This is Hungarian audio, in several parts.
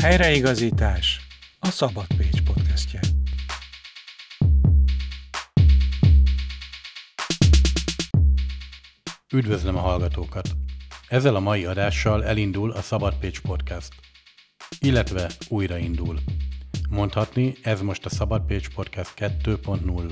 Helyreigazítás, a Szabad Pécs podcastje. Üdvözlöm a hallgatókat! Ezzel a mai adással elindul a Szabad Pécs podcast. Illetve újraindul. Mondhatni, ez most a Szabad Pécs podcast 2.0.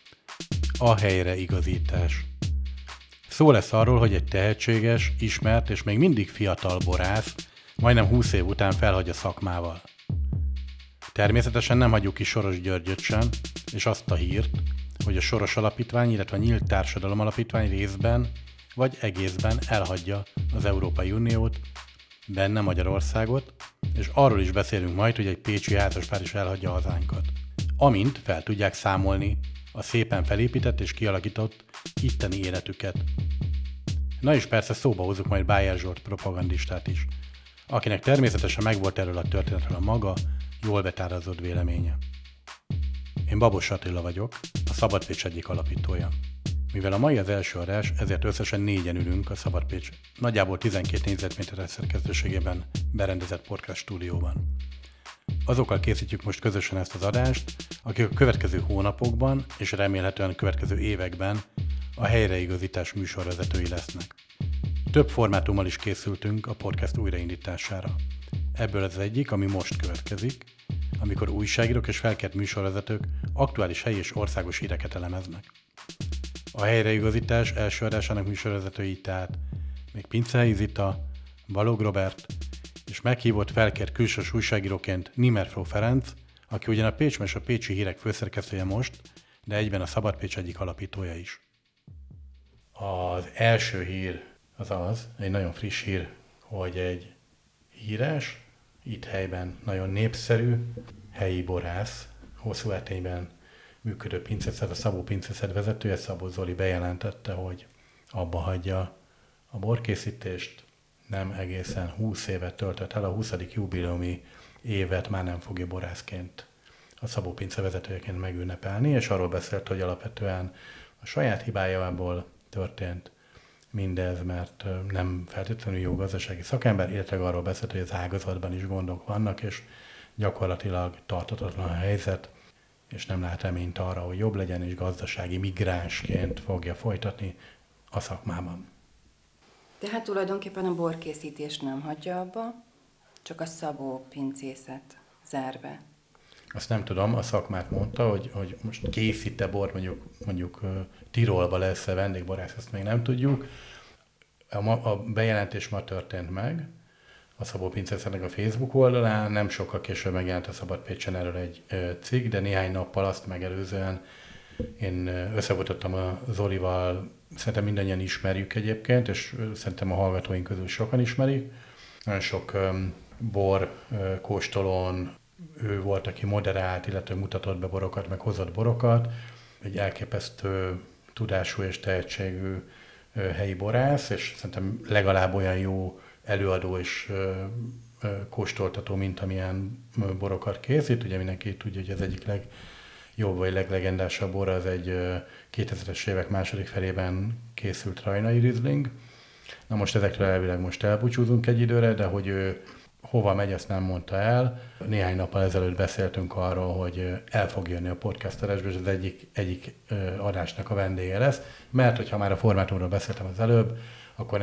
A helyreigazítás. Szó lesz arról, hogy egy tehetséges, ismert és még mindig fiatal borász majdnem 20 év után felhagy a szakmával. Természetesen nem hagyjuk ki Soros Györgyöt sem, és azt a hírt, hogy a Soros Alapítvány, illetve a Nyílt Társadalom Alapítvány részben vagy egészben elhagyja az Európai Uniót, benne Magyarországot, és arról is beszélünk majd, hogy egy pécsi házaspár is elhagyja hazánkat. Amint fel tudják számolni a szépen felépített és kialakított itteni életüket. Na és persze szóba hozzuk majd Bájer Zsolt propagandistát is, akinek természetesen megvolt erről a történetről a maga, jól betárazott véleménye. Én Babos Attila vagyok, a Szabad Pécs egyik alapítója. Mivel a mai az első adás, ezért összesen 4-en ülünk a Szabad Pécs nagyjából 12 négyzetméteres szerkesztőségében berendezett podcast stúdióban. Azokkal készítjük most közösen ezt az adást, akik a következő hónapokban és remélhetően a következő években a helyreigazítás műsorvezetői lesznek. Több formátummal is készültünk a podcast újraindítására. Ebből az egyik, ami most következik, amikor újságírók és felkelt műsorvezetők aktuális helyi és országos híreket elemeznek. A helyreigazítás első adásának műsorvezetői tehát még Pincehelyi Zita, Balog Robert és meghívott felkért külsős újságíróként Nimerfró Ferenc, aki ugyan a Pécs és a Pécsi Hírek főszerkesztője most, de egyben a Szabad Pécs egyik alapítója is. Az első hír az, egy nagyon friss hír, hogy egy híres, itt helyben nagyon népszerű helyi borász, Hosszúertélyben működő pinceszed, a Szabó pinceszed vezetője, Szabó Zoli bejelentette, hogy abba hagyja a borkészítést, nem egészen 20 évet töltött el, a 20. jubileumi évet már nem fogja borászként, a Szabó pince vezetőjeként megünnepelni, és arról beszélt, hogy alapvetően a saját hibájából történt mindez, mert nem feltétlenül jó gazdasági szakember, illetve arról beszélt, hogy az ágazatban is gondok vannak, és gyakorlatilag tarthatatlan a helyzet, és nem lát reményt arra, hogy jobb legyen, és gazdasági migránsként fogja folytatni a szakmában. Tehát tulajdonképpen a borkészítést nem hagyja abba, csak a Szabó pincészet zár be. Azt nem tudom, a szakmát mondta, hogy most készít-e bor, mondjuk Tirolba lesz-e vendégborász, ezt még nem tudjuk. A bejelentés ma történt meg a Szabó pincészetnek a Facebook oldalán, nem sokkal később megjelent a Szabad Pécsen erről egy cikk, de néhány nappal azt megelőzően én összefutottam a Zolival, szerintem mindannyian ismerjük egyébként, és szerintem a hallgatóink közül sokan ismerik. Nagyon sok bor kóstolón ő volt, aki moderált, illetve mutatott be borokat, meg hozott borokat. Egy elképesztő tudású és tehetségű helyi borász, és szerintem legalább olyan jó előadó és kóstoltató, mint amilyen borokat készít. Ugye mindenki tudja, hogy az egyik legjobb vagy leglegendásabb bor az egy 2000-es évek második felében készült rajnai Riesling. Na most ezekről elvileg most elbúcsúzunk egy időre, de hogy ő hova megy, ezt nem mondta el. Néhány nappal ezelőtt beszéltünk arról, hogy el fog jönni a podcast adásba, és az egyik adásnak a vendége lesz, mert hogyha már a formátumról beszéltem az előbb, akkor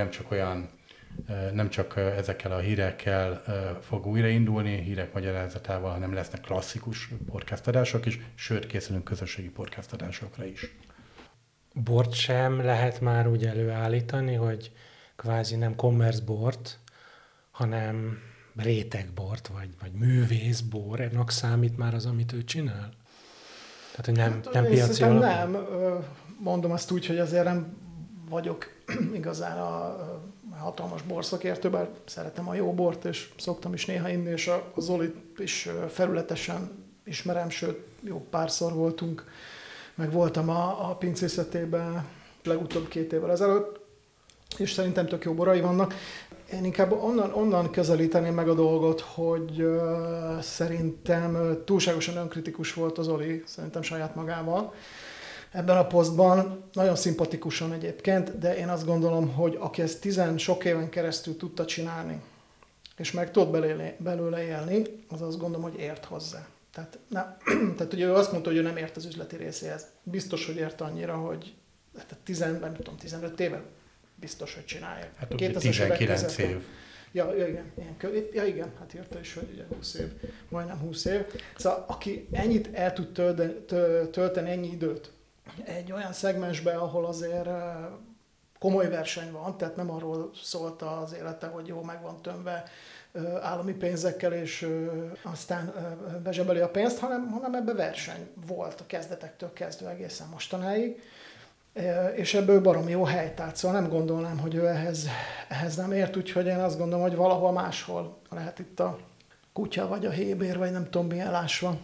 nem csak ezekkel a hírekkel fog újraindulni, hírek magyarázatával, hanem lesznek klasszikus podcast adások is, sőt készülünk közösségi podcast adásokra is. Bort sem lehet már úgy előállítani, hogy kvázi nem commerce bort, hanem rétegbort, vagy művészbor, ennek számít már az, amit ő csinál? Tehát, hogy nem piaci alapú? Nem, mondom azt úgy, hogy azért nem vagyok igazán a hatalmas borszakértő, bár szeretem a jó bort, és szoktam is néha inni, és a Zolit is felületesen ismerem, sőt, jó párszor voltunk, meg voltam a pincészetében legutóbb 2 évvel ezelőtt, és szerintem tök jó borai vannak. Én inkább onnan közelíteném meg a dolgot, hogy szerintem túlságosan önkritikus volt az Zoli, szerintem saját magával. Ebben a posztban nagyon szimpatikusan egyébként, de én azt gondolom, hogy aki ezt 10 sok éven keresztül tudta csinálni, és meg tud belőle élni, az azt gondolom, hogy ért hozzá. Tehát ugye ő azt mondta, hogy ő nem ért az üzleti részéhez. Biztos, hogy ért annyira, hogy 15 éve biztos, hogy csinálja. Hát 19 év. Ja, igen, hát írta is, hogy ugye 20 év, majdnem 20 év. Szóval aki ennyit el tud tölteni ennyi időt egy olyan szegmensben, ahol azért komoly verseny van, tehát nem arról szólt az élete, hogy jó, meg van tömve állami pénzekkel, és aztán bezsebeli a pénzt, hanem ebben verseny volt a kezdetektől kezdve egészen mostanáig, és ebből baromi jó helytált, szóval nem gondolnám, hogy ő ehhez nem ért, úgyhogy én azt gondolom, hogy valahol máshol lehet itt a kutya, vagy a hébér, vagy nem tudom mi elásva.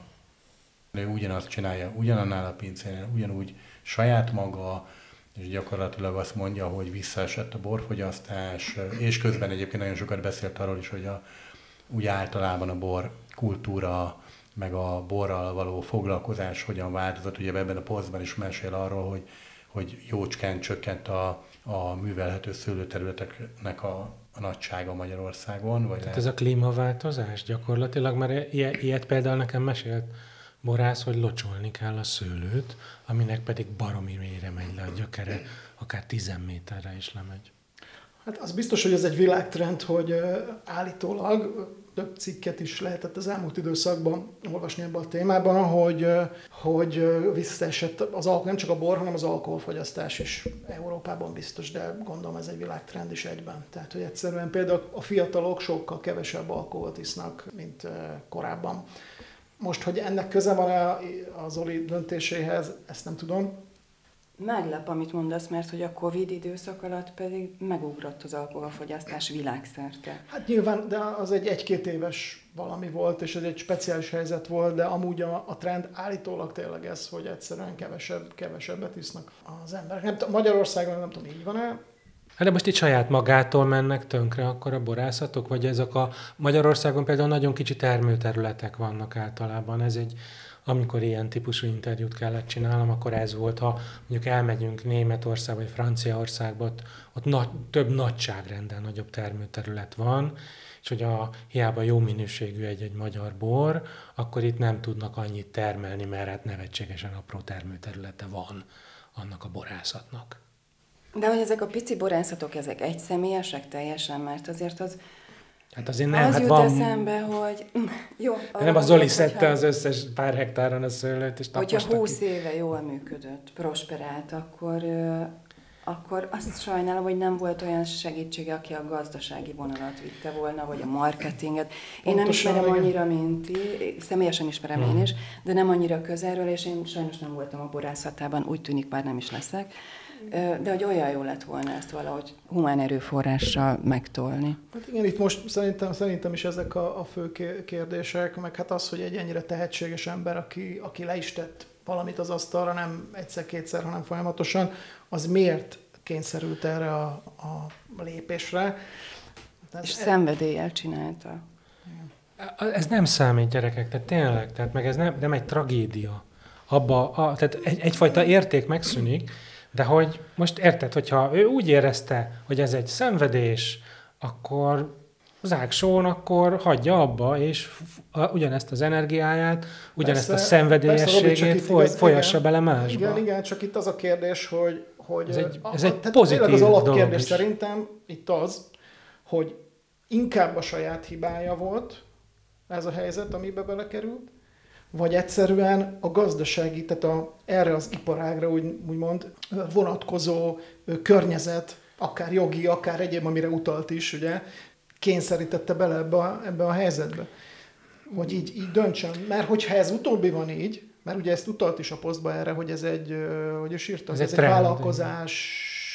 Ő ugyanazt csinálja, ugyanannál a pincénél, ugyanúgy saját maga, és gyakorlatilag azt mondja, hogy visszaesett a borfogyasztás, és közben egyébként nagyon sokat beszélt arról is, hogy úgy általában a bor kultúra, meg a borral való foglalkozás hogyan változott. Ugye ebben a posztban is mesél arról, hogy jócskán csökkent a művelhető szőlőterületeknek a nagysága Magyarországon. Vagy tehát ez a klímaváltozás gyakorlatilag, mert ilyet például nekem mesélt borász, hogy locsolni kell a szőlőt, aminek pedig baromi mélyre megy le a gyökere, akár 10 méterre is lemegy. Hát az biztos, hogy ez egy világtrend, hogy állítólag több cikket is lehetett az elmúlt időszakban olvasni ebben a témában, hogy visszaesett az alkohol, nem csak a bor, hanem az alkoholfogyasztás is Európában biztos, de gondolom ez egy világtrend is egyben. Tehát, hogy egyszerűen például a fiatalok sokkal kevesebb alkoholt isznak, mint korábban. Most, hogy ennek köze van az Zoli döntéséhez, ezt nem tudom. Meglep, amit mondasz, mert hogy a Covid időszak alatt pedig megugrott az alkoholfogyasztás világszerte. Hát nyilván, de az egy 1-2 éves valami volt, és ez egy speciális helyzet volt, de amúgy a trend állítólag tényleg ez, hogy egyszerűen kevesebbet isznak az emberek. Nem tudom, Magyarországon nem tudom, így van-e? Hát de most itt saját magától mennek tönkre akkor a borászatok, vagy ezek a Magyarországon például nagyon kicsi termőterületek vannak általában. Ez amikor ilyen típusú interjút kellett csinálnom, akkor ez volt, ha mondjuk elmegyünk Németországba vagy Franciaországba, ott több nagyságrenden nagyobb termőterület van, és hogy hiába jó minőségű egy magyar bor, akkor itt nem tudnak annyit termelni, mert hát nevetségesen apró termőterülete van annak a borászatnak. De hogy ezek a pici borászatok, ezek egyszemélyesek teljesen, mert azért az... Hát azért nem, az hát jut van... eszembe, hogy... Jó, de nem a Zoli szedte az összes pár hektáron a szőlőt, és hogyha 20 éve jól működött, prosperált, akkor azt sajnálom, hogy nem volt olyan segítsége, aki a gazdasági vonalat vitte volna, vagy a marketinget. Én nem ismerem annyira, mint ti, személyesen ismerem én is, de nem annyira közelről, és én sajnos nem voltam a borászatában, úgy tűnik, bár nem is leszek. De hogy olyan jó lett volna ezt valahogy humán erőforrással megtolni. Hát igen, itt most szerintem is ezek a fő kérdések, meg hát az, hogy egy ennyire tehetséges ember, aki le is tett valamit az asztalra, nem egyszer-kétszer, hanem folyamatosan, az miért kényszerült erre a lépésre? És szenvedéllyel csinálta. Ez nem számít, gyerekek, tehát tényleg, tehát meg ez nem egy tragédia. Tehát egyfajta érték megszűnik, de hogy most érted, hogyha ő úgy érezte, hogy ez egy szenvedés, akkor zágsón, akkor hagyja abba, és ugyanezt az energiáját, ugyanezt a szenvedélyességét folyassa bele másba. Igen, csak itt az a kérdés, hogy ez egy pozitív az alapkérdés dolog is. Szerintem itt az, hogy inkább a saját hibája volt ez a helyzet, amiben belekerült, vagy egyszerűen a gazdasági, tehát erre az iparágra úgymond vonatkozó környezet, akár jogi, akár egyéb, amire utalt is, ugye, kényszerítette bele ebbe a helyzetbe. Hogy így döntsön. Mert hogyha ez utóbbi van így, mert ugye ezt utalt is a posztba erre, hogy ez egy, hogy is írta, ez egy vállalkozás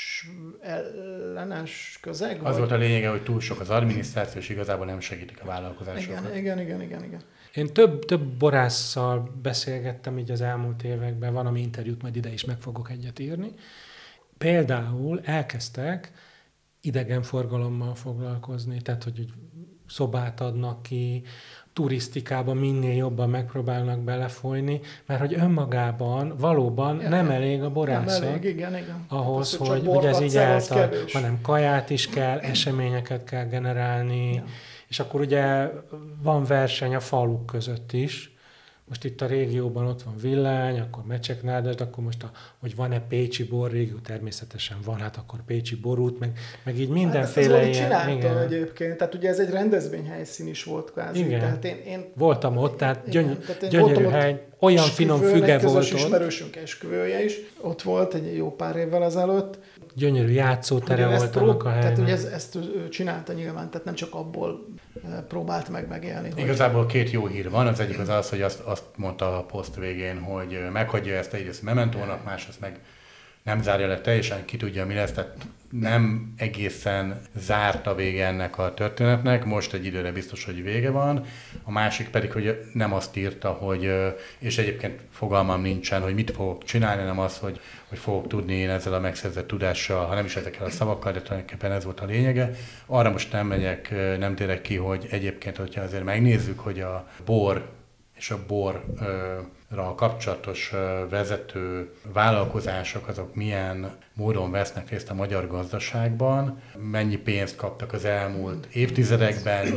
ellenes közeg. Az volt a lényege, hogy túl sok az adminisztráció, és igazából nem segítik a vállalkozásokat. Igen. Én több borásszal beszélgettem így az elmúlt években, van, ami interjút majd ide is meg fogok egyet írni. Például elkezdtek idegenforgalommal foglalkozni, tehát hogy szobát adnak ki, turisztikában minél jobban megpróbálnak belefolyni, mert hogy önmagában valóban nem elég a borászat nem elég, igen. ahhoz, hogy ez így eltal, hanem kaját is kell, eseményeket kell generálni, És akkor ugye van verseny a faluk között is. Most itt a régióban ott van Villány, akkor Mecseknádasd, akkor most, hogy van-e pécsi borrégió, természetesen van, hát akkor pécsi borút, meg így mindenféle hát csinálta egyébként, tehát ugye ez egy rendezvényhelyszín is volt kvázi. Igen. Tehát én voltam ott, tehát tehát gyönyörű hely, olyan finom füge volt ott. Ismerősünk esküvője is ott volt egy jó pár évvel ezelőtt. Gyönyörű játszótere volt annak a helyben. Tehát ugye ezt ő csinálta nyilván, tehát nem csak abból próbált meg megélni. Igazából két jó hír van, az egyik az, hogy azt mondta a poszt végén, hogy meghagyja ezt egyrészt mementónak, másrészt meg nem zárja le teljesen, ki tudja mi lesz, tehát nem egészen zárt a vége ennek a történetnek, most egy időre biztos, hogy vége van. A másik pedig, hogy nem azt írta, hogy, és egyébként fogalmam nincsen, hogy mit fogok csinálni, nem az, hogy fogok tudni én ezzel a megszerzett tudással, ha nem is ezekkel a szavakkal, de tulajdonképpen ez volt a lényege. Arra most nem megyek, nem térek ki, hogy egyébként, hogyha azért megnézzük, hogy a bor és a borra kapcsolatos vezető vállalkozások, azok milyen módon vesznek részt a magyar gazdaságban, mennyi pénzt kaptak az elmúlt évtizedekben,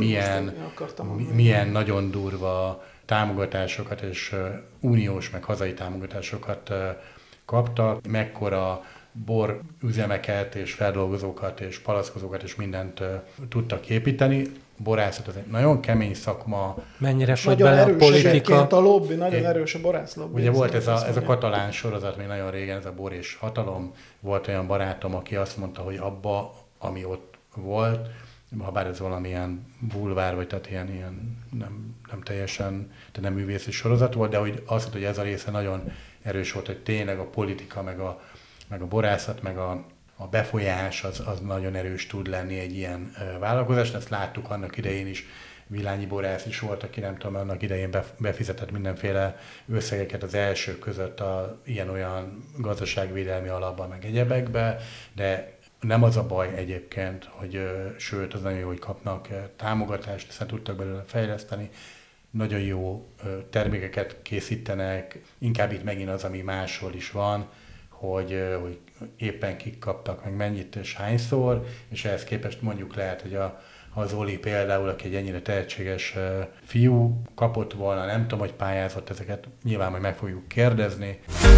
milyen nagyon durva támogatásokat és uniós meg hazai támogatásokat kaptak, mekkora borüzemeket és feldolgozókat és palackozókat és mindent tudtak építeni. Borászat az egy nagyon kemény szakma. Mennyire fogy bele a politika. A lobby, nagyon erős a borászlobby. Ugye volt ez a katalán sorozat még nagyon régen, ez a Bor és Hatalom. Volt olyan barátom, aki azt mondta, hogy abba, ami ott volt, ha bár ez valamilyen bulvár, vagy tehát ilyen nem teljesen, de nem művészi sorozat volt, de hogy azt mondta, hogy ez a része nagyon erős volt, hogy tényleg a politika, meg a borászat, meg a befolyás az nagyon erős tud lenni egy ilyen vállalkozás. Ezt láttuk annak idején is, Villányi borász is volt, aki nem tudom, annak idején befizetett mindenféle összegeket az elsők között ilyen-olyan gazdaságvédelmi alapban, meg egyebekbe, de nem az a baj egyébként, hogy sőt, az nagyon jó, hogy kapnak támogatást, hiszen tudtak belőle fejleszteni, nagyon jó termékeket készítenek, inkább itt megint az, ami máshol is van, hogy éppen kik kaptak, meg mennyit és hányszor, és ehhez képest mondjuk lehet, hogy ha az Oli például, aki egy ennyire tehetséges fiú, kapott volna, nem tudom, hogy pályázott, ezeket nyilván majd meg fogjuk kérdezni.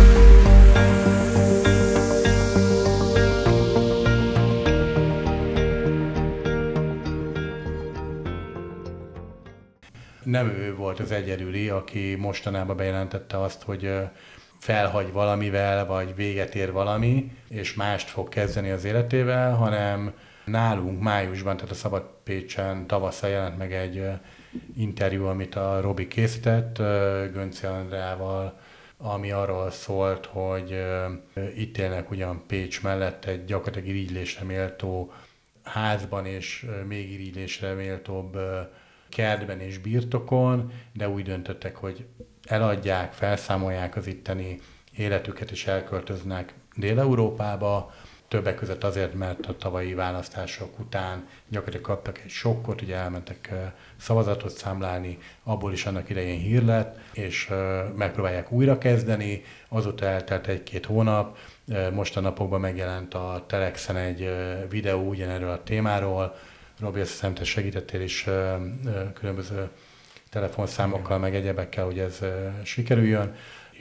Nem ő volt az egyedüli, aki mostanában bejelentette azt, hogy felhagy valamivel, vagy véget ér valami, és mást fog kezdeni az életével, hanem nálunk májusban, tehát a Szabad Pécsen tavasszal jelent meg egy interjú, amit a Robi készített Gönci Andreával, ami arról szólt, hogy itt élnek ugyan Pécs mellett egy gyakorlatilag irigylésre méltó házban, és még irigylésre méltóbb kertben és birtokon, de úgy döntöttek, hogy eladják, felszámolják az itteni életüket és elköltöznek Dél-Európába. Többek között azért, mert a tavalyi választások után gyakorlatilag kaptak egy sokkot, ugye elmentek szavazatot számlálni, abból is annak idején hír lett, és megpróbálják újra kezdeni. Azóta eltelt 1-2 hónap, most a napokban megjelent a Telexen egy videó ugyanerről a témáról. Robi, azt hiszem, te segítettél is különböző telefonszámokkal, meg egyebekkel, hogy ez sikerüljön.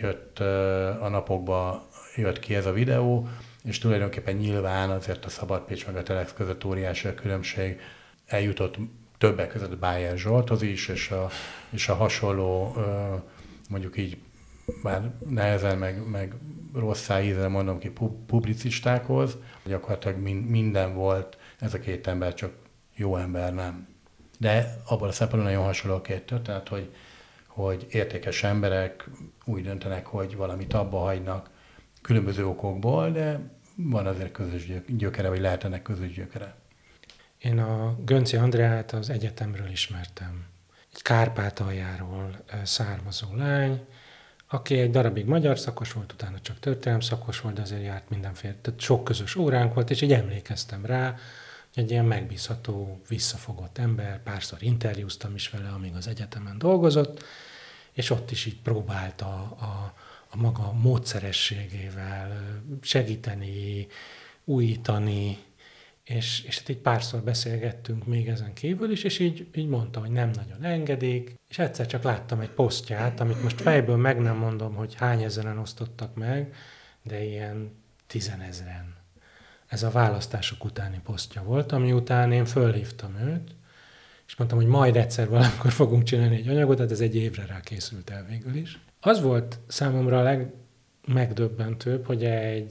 A napokban jött ki ez a videó, és tulajdonképpen nyilván azért a Szabad Pécs meg a Telex között óriási a különbség. Eljutott többek között Bájer Zsolthoz is, és a hasonló, mondjuk így már nehezen, meg rosszá ízre mondom ki, publicistákhoz. Gyakorlatilag minden volt, ez a két ember, csak jó ember nem. De abban a szempontból nagyon hasonló a két történet, hogy értékes emberek úgy döntenek, hogy valamit abba hagynak különböző okokból, de van azért közös gyökere, vagy lehet ennek közös gyökere. Én a Gönci Andreát az egyetemről ismertem. Egy Kárpátaljáról származó lány, aki egy darabig magyar szakos volt, utána csak történelem szakos volt, de azért járt mindenféle. Tehát sok közös óránk volt, és így emlékeztem rá, hogy egy ilyen megbízható, visszafogott ember, párszor interjúztam is vele, amíg az egyetemen dolgozott, és ott is így próbálta a maga módszerességével segíteni, újítani, és hát így párszor beszélgettünk még ezen kívül is, és így mondta, hogy nem nagyon engedik, és egyszer csak láttam egy posztját, amit most fejből meg nem mondom, hogy hány ezeren osztottak meg, de ilyen 10 000-en. Ez a választások utáni posztja volt, ami után én fölhívtam őt, és mondtam, hogy majd egyszer valamikor fogunk csinálni egy anyagot, tehát ez egy évre rá készült el végül is. Az volt számomra a legmegdöbbentőbb, hogy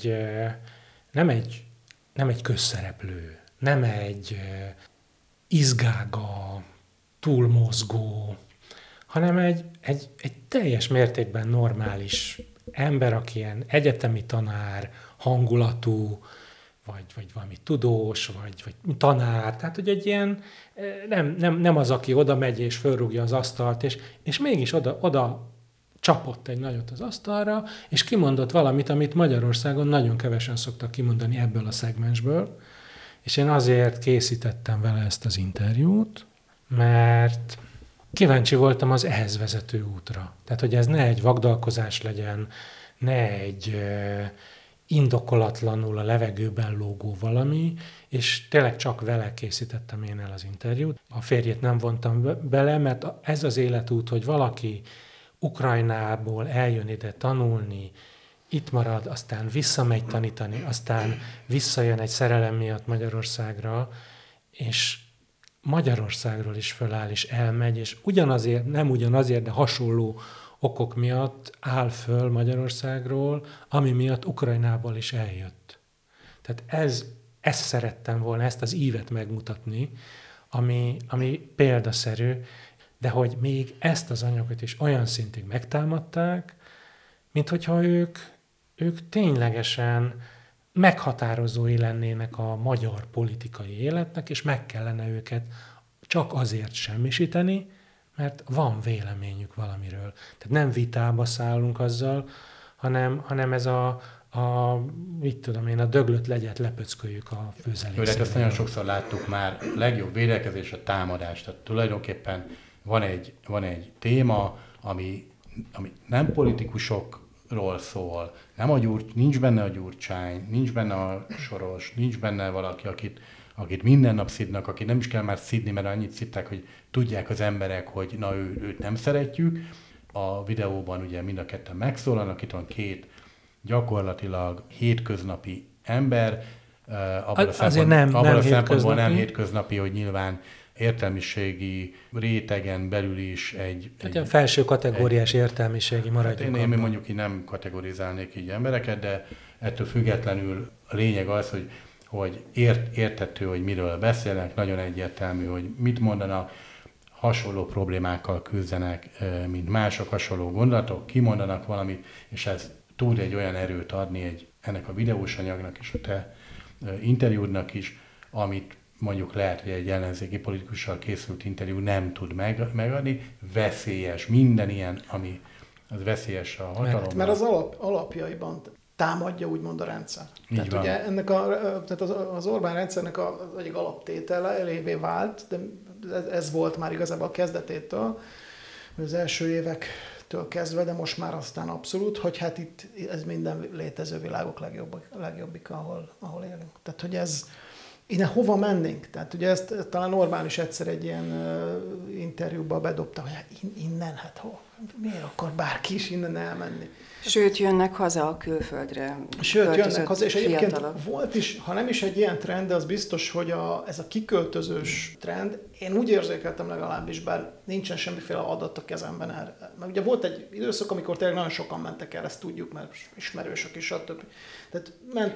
nem egy közszereplő, nem egy izgága, túlmozgó, hanem egy teljes mértékben normális ember, aki ilyen egyetemi tanár, hangulatú, vagy valami tudós, vagy tanár, tehát hogy egy ilyen, nem az, aki oda megy és fölrúgja az asztalt, és mégis oda csapott egy nagyot az asztalra, és kimondott valamit, amit Magyarországon nagyon kevesen szoktak kimondani ebből a szegmensből, és én azért készítettem vele ezt az interjút, mert kíváncsi voltam az ehhez vezető útra. Tehát, hogy ez ne egy vagdalkozás legyen, ne egy indokolatlanul a levegőben lógó valami, és tényleg csak vele készítettem én el az interjút. A férjét nem vontam bele, mert ez az életút, hogy valaki Ukrajnából eljön ide tanulni, itt marad, aztán visszamegy tanítani, aztán visszajön egy szerelem miatt Magyarországra, és Magyarországról is föláll, és elmegy, és nem ugyanazért, de hasonló okok miatt áll föl Magyarországról, ami miatt Ukrajnából is eljött. Tehát ezt szerettem volna, ezt az ívet megmutatni, ami példaszerű, de hogy még ezt az anyagot is olyan szintig megtámadták, mint hogyha ők ténylegesen meghatározói lennének a magyar politikai életnek, és meg kellene őket csak azért semmisíteni, mert van véleményük valamiről. Tehát nem vitába szállunk azzal, hanem ez mit tudom én, a döglött legyet lepöcköljük a főzelékszéről. Tehát ezt nagyon sokszor láttuk már, a legjobb védekezés a támadás. Tehát tulajdonképpen van egy téma, ami nem politikusokról szól, nincs benne a Gyurcsány, nincs benne a Soros, nincs benne valaki, akit minden nap szidnak, akit nem is kell már szidni, mert annyit szidták, hogy tudják az emberek, hogy őt nem szeretjük. A videóban ugye mind a ketten megszólalnak, itt van két gyakorlatilag hétköznapi ember, abban a szempontból nem hétköznapi, hogy nyilván értelmiségi rétegen belül is egy felső kategóriás értelmiségi maradjunk. Én mondjuk így nem kategorizálnék így embereket, de ettől függetlenül a lényeg az, hogy érthető, hogy miről beszélnek, nagyon egyértelmű, hogy mit mondanak, hasonló problémákkal küzdenek, mint mások, hasonló gondolatok, kimondanak valamit, és ez tud egy olyan erőt adni ennek a videós anyagnak és a te interjúdnak is, amit mondjuk lehet, hogy egy ellenzéki politikussal készült interjú nem tud megadni. Veszélyes, minden ilyen, ami az veszélyes a hatalomban. Mert az alapjaiban támadja úgymond a rendszer. Így tehát van. ugye tehát az Orbán rendszernek az egyik alaptétele elévé vált, de ez volt már igazából a kezdetétől, az első évektől kezdve, de most már aztán abszolút, hogy hát itt ez minden létező világok legjobbik, ahol élünk. Tehát, hogy ez innen hova mennénk? Tehát ugye ezt talán Orbán is egyszer egy ilyen interjúban bedobta, hogy hát innen, hát hol? Miért akar bárki is innen elmenni? Sőt, jönnek haza a külföldre. Sőt, jönnek haza, és egyébként volt is, ha nem is egy ilyen trend, de az biztos, hogy ez a kiköltözős trend, én úgy érzékeltem legalábbis, bár nincsen semmiféle adat a kezemben erre. Mert ugye volt egy időszak, amikor tényleg nagyon sokan mentek el, ezt tudjuk, mert ismerősök is, stb. Tehát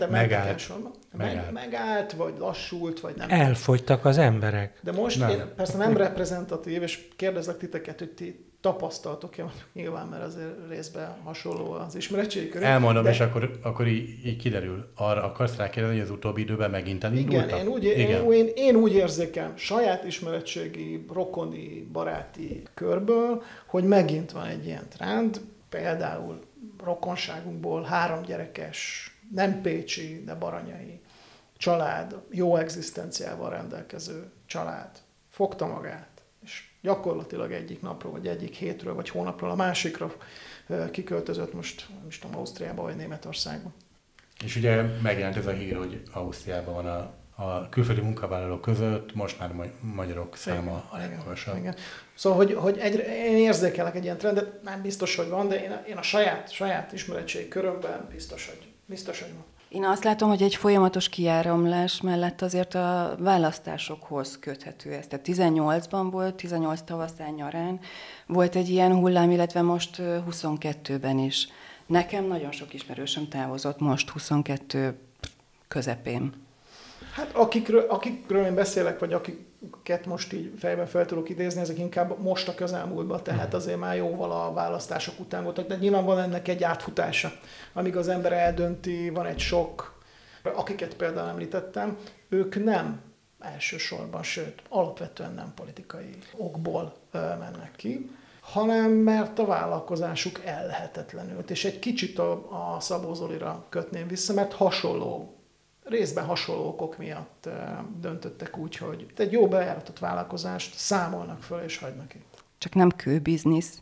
megállt, vagy lassult, vagy nem. Elfogytak az emberek. De most én persze nem reprezentatív, és kérdezlek titeket, hogy ti tapasztaltok-e, nyilván, mert azért részben hasonló az ismeretségi körül. Elmondom, és akkor így kiderül. Arra akarsz rákérdezni, hogy az utóbbi időben megint elindultak? Igen, én úgy érzékelem saját ismeretségi, rokoni, baráti körből, hogy megint van egy ilyen trend, például rokonságunkból 3 gyerekes, nem pécsi, de baranyai család, jó egzisztenciával rendelkező család fogta magát, és gyakorlatilag egyik napról, vagy egyik hétről, vagy hónapról a másikra kiköltözött most, nem is tudom, Ausztriába, vagy Németországba. És ugye megjelent ez a hír, hogy Ausztriában van a külföldi munkavállalók között most már magyarok száma a legmagasabb. Igen. Szóval, hogy én érzékelek egy ilyen trendet, nem biztos, hogy van, de én a saját ismeretségi körömben biztos, hogy van. Én azt látom, hogy egy folyamatos kiáramlás mellett azért a választásokhoz köthető ez. Tehát 18-ban volt, 18 tavaszán, nyarán volt egy ilyen hullám, illetve most 22-ben is. Nekem nagyon sok ismerősöm távozott most 22 közepén. Hát akikről én beszélek, vagy akiket most így fejben fel tudok idézni, ezek inkább most a közelmúltban, tehát azért már jóval a választások után voltak, de nyilván van ennek egy átfutása, amíg az ember eldönti, van egy sok, akiket például említettem, ők nem elsősorban, sőt, alapvetően nem politikai okból mennek ki, hanem mert a vállalkozásuk ellehetetlenült. És egy kicsit a Szabó Zolira kötném vissza, mert részben hasonló okok miatt döntöttek úgy, hogy egy jó bejáratott vállalkozást számolnak föl és hagynak itt. Csak nem kőbiznisz.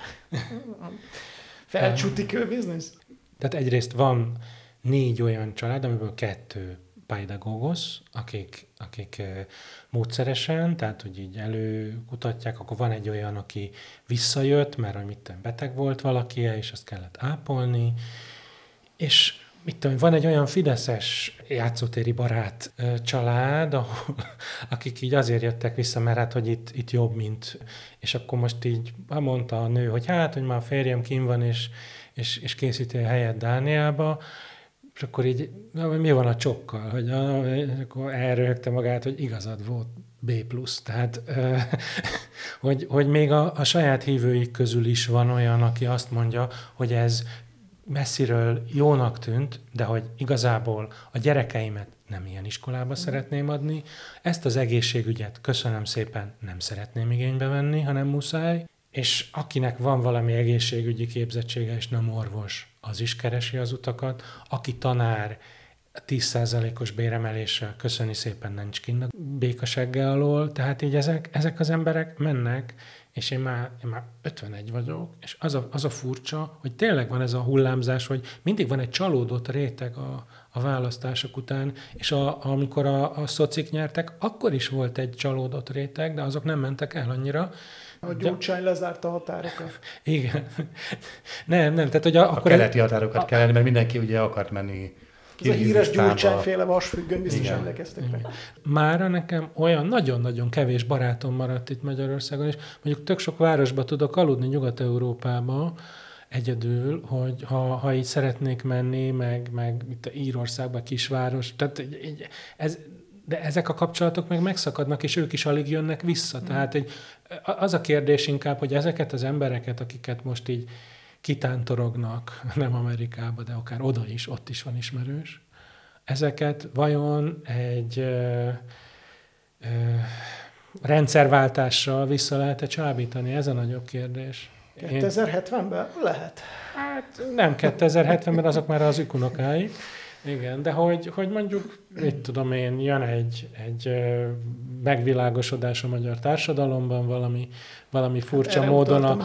Felcsúti kőbiznisz? Tehát egyrészt van 4 olyan család, amiből 2 pedagógus, akik módszeresen, tehát hogy így előkutatják, akkor van egy olyan, aki visszajött, mert beteg volt valaki, és azt kellett ápolni, és van egy olyan fideszes játszótéri barát család, akik így azért jöttek vissza, mert hát, hogy itt jobb, mint... És akkor most így mondta a nő, hogy hogy már a férjem kint van, és készíti a helyet Dániába, és akkor így, mi van a csokkal? Akkor elröhögte magát, hogy igazad volt, B+. Tehát, hogy még a saját hívőik közül is van olyan, aki azt mondja, hogy ez messziről jónak tűnt, de hogy igazából a gyerekeimet nem ilyen iskolába szeretném adni. Ezt az egészségügyet köszönöm szépen, nem szeretném igénybe venni, hanem muszáj. És akinek van valami egészségügyi képzettsége, és nem orvos, az is keresi az utakat. Aki tanár, 10%-os béremeléssel köszöni szépen, nincs kint a békasegge alól. Tehát így ezek az emberek mennek, és én már 51 vagyok, és az a furcsa, hogy tényleg van ez a hullámzás, hogy mindig van egy csalódott réteg a választások után, és amikor a szocik nyertek, akkor is volt egy csalódott réteg, de azok nem mentek el annyira. A Gyurcsány lezárta a határokat. Igen. Nem, tehát hogy a keleti határokat kellene, mert mindenki ugye akart menni. Ez a híres Gyurcsányféle vasfüggöny, biztos emlékeztek meg. Mára nekem olyan nagyon-nagyon kevés barátom maradt itt Magyarországon, és mondjuk tök sok városba tudok aludni Nyugat-Európába egyedül, hogy ha így szeretnék menni, meg itt Írországban kisváros, tehát de ezek a kapcsolatok meg megszakadnak, és ők is alig jönnek vissza. Tehát az a kérdés inkább, hogy ezeket az embereket, akiket most így kitántorognak, nem Amerikába, de akár oda is, ott is van ismerős. Ezeket vajon egy rendszerváltással vissza lehet-e csábítani? Ez a nagyobb kérdés. 2070-ben lehet. Hát nem 2070-ben, azok már az unokáik. Igen, de hogy mondjuk, mit tudom én, jön egy megvilágosodás a magyar társadalomban, valami furcsa erre módon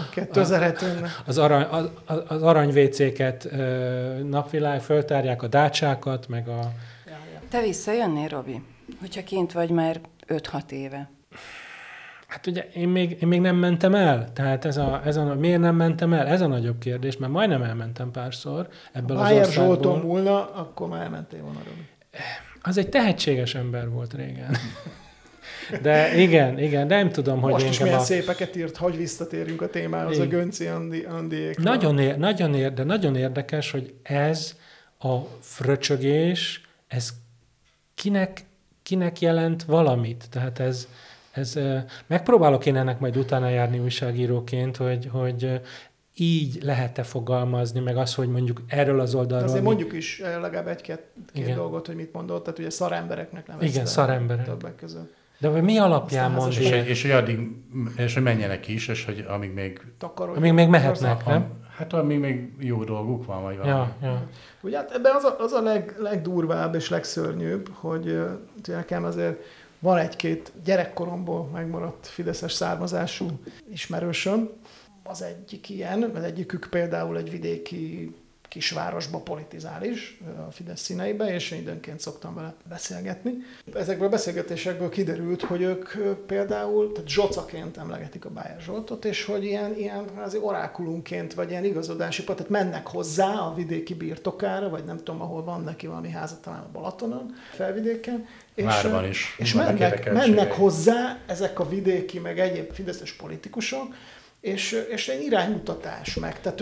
az arany WC-ket napvilág, föltárják a dácsákat, meg a... Te visszajönnél, Robi? Hogyha kint vagy már 5-6 éve. Hát ugye én még nem mentem el, tehát miért nem mentem el? Ez a nagyobb kérdés, mert majdnem elmentem párszor ebből az országból. Zsolton múlna, akkor már elmentél volna, Robi. Az egy tehetséges ember volt régen. De igen, de nem tudom, hogy... Most is milyen szépeket írt, hogy visszatérjünk a témához, a Gönci Andiékra. Nagyon érdekes, hogy ez a fröcsögés, ez kinek jelent valamit. Tehát ez megpróbálok én ennek majd utána járni újságíróként, hogy így lehet-e fogalmazni, meg az, hogy mondjuk erről az oldalról... Azért mondjuk is legalább egy-két dolgot, hogy mit mondott, tehát ugye szarembereknek nevezte. Igen, szaremberek. Többek között. De mi alapján mondja? És hogy menjenek is, és hogy amíg még mehetnek, nem? Hát amíg még jó dolguk van, vagy valami. Ja. Ugye hát ebben az a legdurvább és legszörnyűbb, hogy nekem azért van egy-két gyerekkoromból megmaradt fideszes származású ismerősöm. Az egyik ilyen, az egyikük például egy vidéki kisvárosba politizál is a Fidesz színeibe, és én időnként szoktam vele beszélgetni. Ezekből a beszélgetésekből kiderült, hogy ők például, tehát zsocaként emlegetik a Bájer Zsoltot, és hogy ilyen orákulumként, vagy ilyen igazodási, tehát mennek hozzá a vidéki birtokára, vagy nem tudom, ahol van neki valami háza, talán a Balatonon, felvidéken. És mennek hozzá ezek a vidéki, meg egyéb fideszes politikusok, és egy iránymutatás meg. Tehát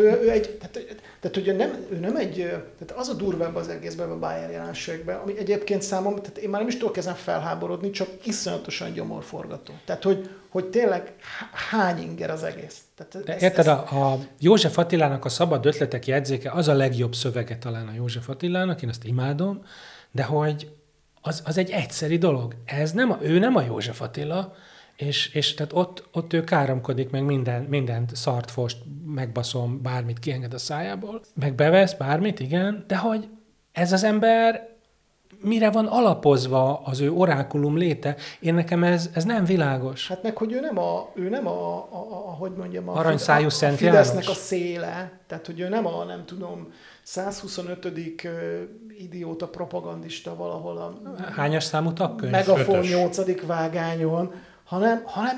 ő nem egy, tehát az a durvább az egészben a Bájer jelenségben, ami egyébként számomra, tehát én már nem is tudok ezen felháborodni, csak iszonyatosan gyomorforgató. Tehát, hogy tényleg hány inger az egész. Tehát érted, a József Attilának a Szabad ötletek jegyzéke az a legjobb szövege talán a József Attilának, én azt imádom, de hogy az egy egyszeri dolog. Ő nem a József Attila, és tehát ott ő káromkodik, meg mindent szart, fost, megbaszom, bármit kienged a szájából, meg bevesz bármit, igen, de hogy ez az ember mire van alapozva az ő orákulum léte, én nekem ez nem világos. Hát meg, hogy ő nem a hogy mondjam, aranyszájú Szent Fidesznek János. a széle, tehát hogy ő nem a, nem tudom, 125. idióta propagandista valahol a hányas számú tagkönyv? Megafon 8. vágányon, hanem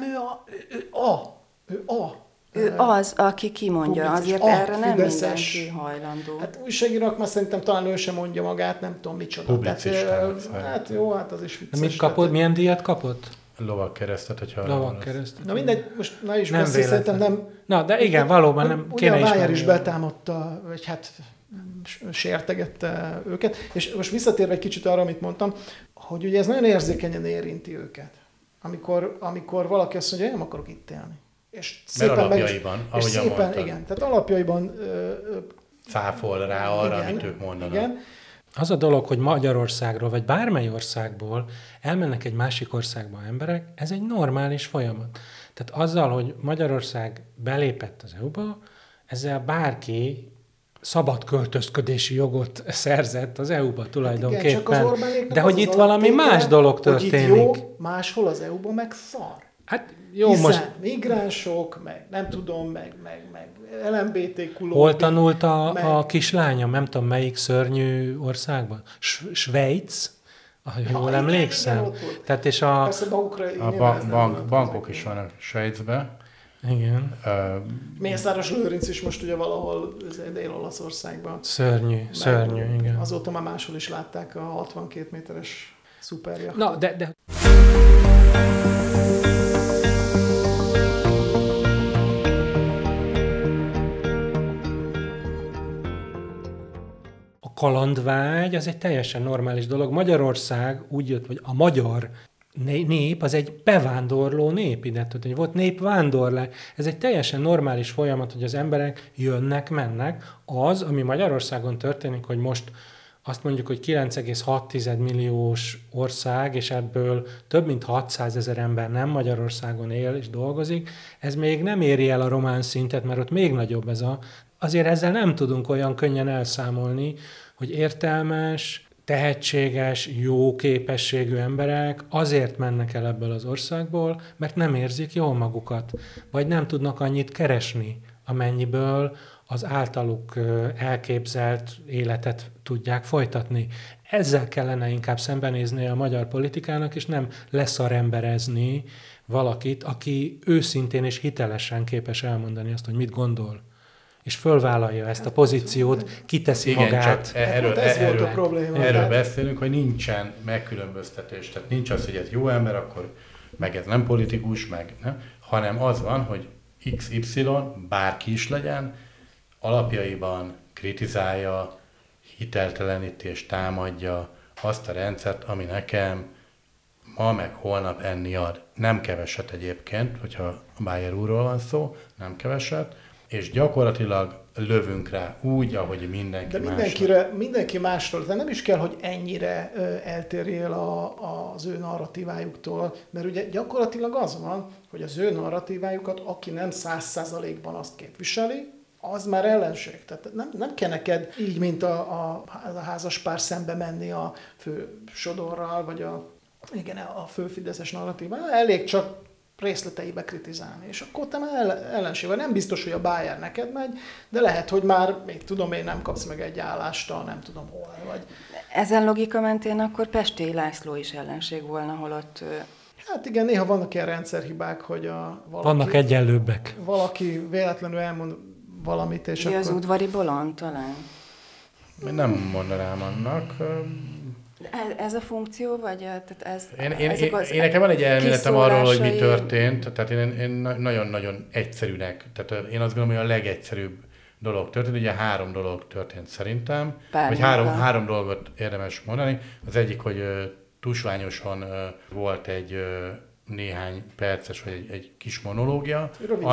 ő az, aki kimondja, azért erre nem fideszes, mindenki hajlandó. Hát újságírók már szerintem talán ő sem mondja magát, nem tudom micsoda. Publicistának. Hát jó, hát az is vicces. Mit kapott? Milyen díjat kapott? Lovagkeresztet, hogyha... Lovagkeresztet. Na mindegy, most ne is beszélj, szerintem nem... Na, de igen, valóban nem kéne ismerni. Ugye a Bájer is ismerni. betámadta, vagy hát sértegette őket. És most visszatérve egy kicsit arra, amit mondtam, hogy ugye ez nagyon érzékenyen érinti őket. Amikor valaki azt mondja, én nem akarok itt élni. És szépen alapjaiban, és szépen, igen, tehát alapjaiban cáfol rá arra, igen, amit ők mondanak. Igen. Az a dolog, hogy Magyarországról, vagy bármely országból elmennek egy másik országba emberek, ez egy normális folyamat. Tehát azzal, hogy Magyarország belépett az EU-ba, ezzel bárki szabad költözködési jogot szerzett az EU-ba tulajdonképpen. Igen, de hogy itt valami más dolog történik. Hogy itt jó, máshol az EU-ban meg szar. Hát jó, hiszen most... migránsok, meg nem tudom, meg LMBTQ-lók. Hol tanult a kislányom, nem tudom melyik szörnyű országban? Svájc? Jól emlékszem. Igen, tehát és persze bankok is vannak Svájcben. Igen. Mészáros Lőrinc is most ugye valahol Dél-Olaszországban. Szörnyű, igen. Azóta már máshol is látták a 62 méteres szuperjachtot. Na, de... A kalandvágy az egy teljesen normális dolog. Magyarország úgy jött, hogy a magyar nép az egy bevándorló nép ide, hogy volt népvándorlás. Ez egy teljesen normális folyamat, hogy az emberek jönnek, mennek. Az, ami Magyarországon történik, hogy most azt mondjuk, hogy 9,6 milliós ország, és ebből több mint 600 000 ember nem Magyarországon él és dolgozik, ez még nem éri el a román szintet, mert ott még nagyobb ez a... Azért ezzel nem tudunk olyan könnyen elszámolni, hogy értelmes, tehetséges, jó képességű emberek azért mennek el ebből az országból, mert nem érzik jól magukat, vagy nem tudnak annyit keresni, amennyiből az általuk elképzelt életet tudják folytatni. Ezzel kellene inkább szembenézni a magyar politikának, és nem leszaremberezni valakit, aki őszintén és hitelesen képes elmondani azt, hogy mit gondol. És fölvállalja ezt a pozíciót, kiteszi magát. Erről beszélünk, hogy nincsen megkülönböztetés. Tehát nincs az, hogy ez jó ember, akkor meg ez nem politikus, meg nem, hanem az van, hogy XY, bárki is legyen, alapjaiban kritizálja, hitelteleníti és támadja azt a rendszert, ami nekem ma meg holnap enni ad. Nem keveset egyébként, hogyha a Bájer úrról van szó, nem keveset, és gyakorlatilag lövünk rá úgy, ahogy mindenki másról. De mindenki másról, de nem is kell, hogy ennyire eltérjél az ő narratívájuktól, mert ugye gyakorlatilag az van, hogy az ő narratívájukat, aki nem 100%-ban azt képviseli, az már ellenség. Tehát nem kell neked így, mint a házaspár szembe menni a fő Sodorral, vagy a fő fideszes narratívával. Elég csak részleteibe kritizálni. És akkor te már ellenség vagy. Nem biztos, hogy a Bayer neked megy, de lehet, hogy már, még tudom én, nem kapsz meg egy állást, nem tudom hol vagy. Ezen logika mentén akkor Pestély László is ellenség volna, holott... Hát igen, néha vannak ilyen rendszerhibák, hogy vannak egyenlőbbek. Valaki véletlenül elmond valamit, és akkor... az udvari bolond talán? Nem mondanám annak. Ez a funkció, vagy tehát ez... Én nekem van egy elméletem arról, hogy mi történt, tehát én nagyon-nagyon egyszerűnek, tehát én azt gondolom, hogy a legegyszerűbb dolog történt, ugye 3 dolog történt szerintem, vagy három dolgot érdemes mondani. Az egyik, hogy tusványosan volt egy néhány perces, vagy egy kis monológia,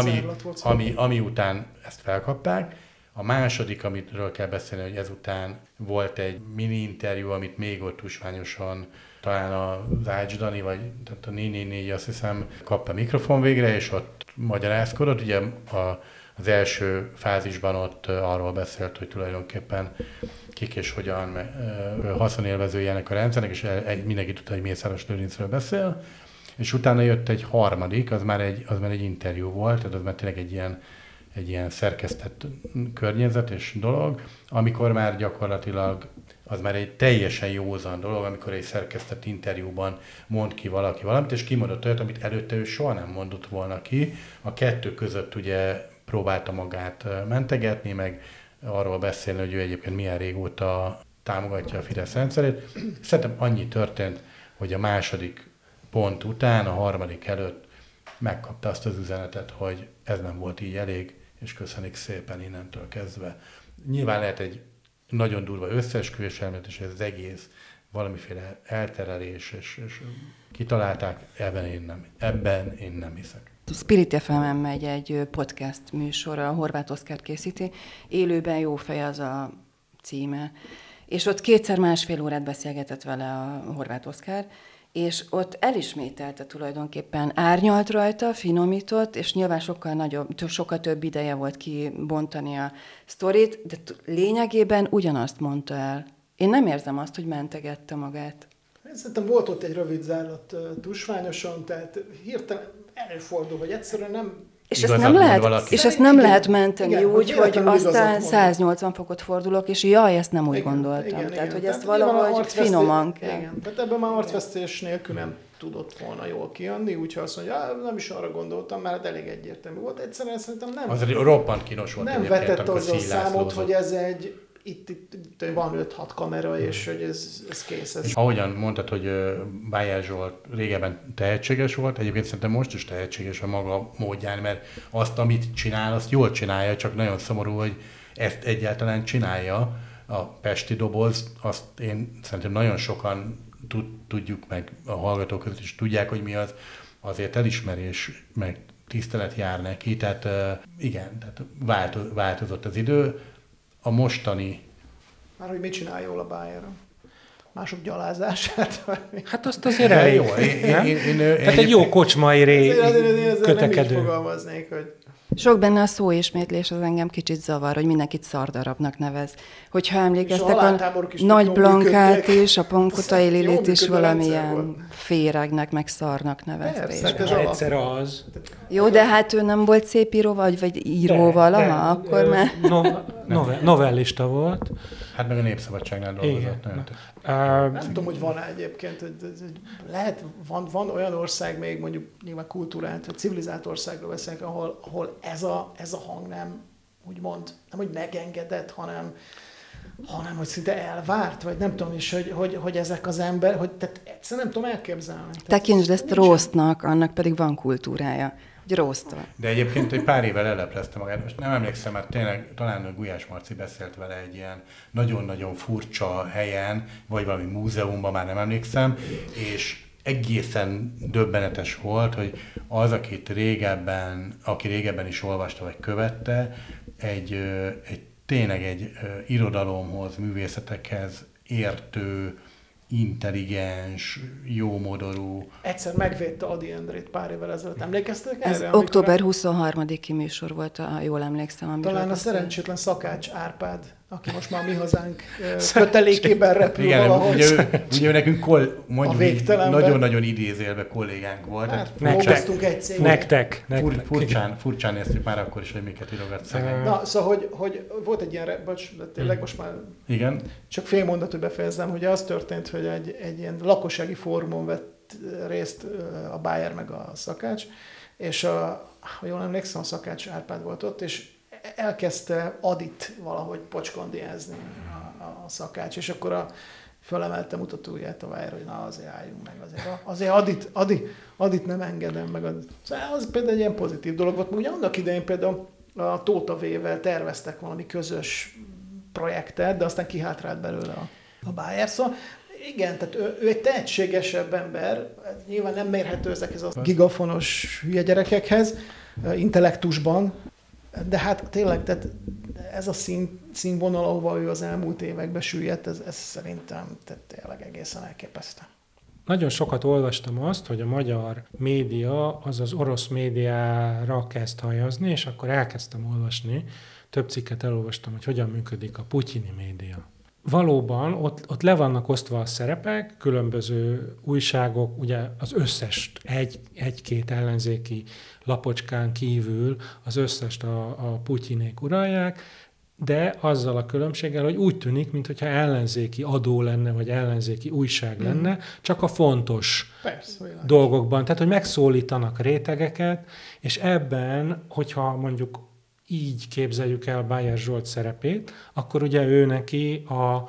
ami után ezt felkapták. A második, amiről kell beszélni, hogy ezután volt egy mini interjú, amit még ott tusványosan talán az Ács Dani, vagy tehát a 444, azt hiszem, kapta mikrofon végre, és ott magyarázkodott. Ugye az első fázisban ott arról beszélt, hogy tulajdonképpen kik és hogyan haszonélvezői ennek a rendszernek, és mindenki tudta, hogy Mészáros Lőrincről beszél. És utána jött egy harmadik, az már egy interjú volt, tehát az már tényleg egy ilyen szerkesztett környezet és dolog, amikor már gyakorlatilag az már egy teljesen józan dolog, amikor egy szerkesztett interjúban mond ki valaki valamit, és kimondott olyat, amit előtte ő soha nem mondott volna ki. A kettő között ugye próbálta magát mentegetni, meg arról beszélni, hogy ő egyébként milyen régóta támogatja a Fidesz rendszerét. Szerintem annyi történt, hogy a második pont után, a harmadik előtt megkapta azt az üzenetet, hogy ez nem volt így elég, és köszönik szépen innentől kezdve. Nyilván lehet egy nagyon durva összeesküvés elmélet, és ez az egész valamiféle elterelés, és kitalálták, ebben én nem hiszek. Spirit FM-en megy egy podcast műsor, a Horváth Oszkár készíti, élőben jó fej az a címe. És ott 2x1,5 órát beszélgetett vele a Horváth Oszkár, és ott elismételte tulajdonképpen, árnyalt rajta, finomított, és nyilván sokkal több ideje volt kibontani a sztorit, de lényegében ugyanazt mondta el. Én nem érzem azt, hogy mentegette magát. Szerintem volt ott egy rövid zárlat tusványosan, tehát hirtelen előfordul, hogy egyszerűen nem... És ezt nem lehet menteni igen, úgy, hogy aztán 180 fokot fordulok, és jaj, ezt nem úgy gondoltam. Igen, tehát, hogy ezt valahogy finoman kell. Igen, tehát ebben már arcvesztés nélkül nem tudott volna jól kijönni, úgyhogy azt mondja, nem is arra gondoltam, mert elég egyértelmű volt. Egyszerűen szerintem nem... Az roppant kínos volt. Nem vetett azzal számot, hogy ez egy... Itt van 5-6 kamera, és hogy ez kész. És ahogyan mondtad, hogy Bayer Zsolt régebben tehetséges volt, egyébként szerintem most is tehetséges a maga módján, mert azt, amit csinál, azt jól csinálja, csak nagyon szomorú, hogy ezt egyáltalán csinálja. A pesti doboz, azt én szerintem nagyon sokan tudjuk, meg a hallgatók között is tudják, hogy mi az, azért elismerés, meg tisztelet jár neki, tehát igen, tehát változott az idő. A mostani... Már hogy mit csinál jól a Bayer? Mások gyalázását? Hát azt azért elég. Jó, tehát egy jó kocsmai kötekedő. Nem így fogalmaznék, hogy... Sok benne a szóismétlés, az engem kicsit zavar, hogy mindenkit szardarabnak nevez. Hogyha emlékeztek, a Nagy Blankát is, a Ponkutai Lilit is valamilyen féregnek, meg szarnak nevezték. Egyszer az. Jó, de hát ő nem volt szép író, vagy író valaha, akkor már... Novellista volt. Hát meg a Népszabadságnál dolgozott. Nem tudom, hogy van egyébként. Lehet, van olyan ország még, mondjuk nyilván kultúrált, vagy civilizált országról beszélünk, ahol ez a hang nem, úgymond, nem hogy megengedett, hanem hogy szinte elvárt, vagy nem tudom is, hogy ezek az ember, hogy tehát egyszerűen nem tudom elképzelni. Tekintsd ezt roastnak, annak pedig van kultúrája. De egyébként egy pár évvel elleplezte magát. Most nem emlékszem, mert tényleg talán a Gulyás Marci beszélt vele egy ilyen nagyon-nagyon furcsa helyen, vagy valami múzeumban, már nem emlékszem, és egészen döbbenetes volt, hogy az, aki régebben is olvasta, vagy követte, tényleg egy irodalomhoz, művészetekhez értő, intelligens, jómodorú. Egyszer megvédte Ady Endrét pár évvel ezelőtt. Emlékeztek erre? Október 23-i műsor volt, ha jól emlékszem. Talán a szerencsétlen Szakács Árpád aki most már a Mi Hazánk kötelékében repül igen, valahogy. ugye nekünk mondjuk nagyon-nagyon idézélve kollégánk volt. Hát, dolgoztunk egy cég. Nektek. Furcsán néztük már akkor is, hogy miket írogat szegény. Na, szóval, hogy volt egy ilyen, de tényleg most már igen. Csak fél mondatot befejezzem, hogy az történt, hogy egy ilyen lakossági fórumon vett részt a Bayer meg a Szakács, és ha jól emlékszem, a Szakács Árpád volt ott, és elkezdte Adit valahogy pocskondiázni a Szakács, és akkor fölemelte mutatóját a Bayer, hogy na azért álljunk meg, azért Adit nem engedem meg. Az például egy ilyen pozitív dolog volt, ugye annak idején például a Tóta V-vel terveztek valami közös projektet, de aztán kihátrált belőle a Bayer. Szóval igen, tehát ő egy tehetségesebb ember, nyilván nem mérhető ezekhez a gigafonos hülye gyerekekhez, intellektusban, de hát tényleg, tehát ez a színvonal, ahova ő az elmúlt években süllyedt, ez szerintem tényleg egészen elképesztő. Nagyon sokat olvastam azt, hogy a magyar média az orosz médiára kezd hajazni, és akkor elkezdtem olvasni, több cikket elolvastam, hogy hogyan működik a putyini média. Valóban ott le vannak osztva a szerepek, különböző újságok, ugye az összes egy-két ellenzéki lapocskán kívül az összest a putyinék uralják, de azzal a különbséggel, hogy úgy tűnik, mintha ellenzéki adó lenne, vagy ellenzéki újság lenne, csak a fontos dolgokban. Tehát, hogy megszólítanak rétegeket, és ebben, hogyha mondjuk így képzeljük el Bayer Zsolt szerepét, akkor ugye ő neki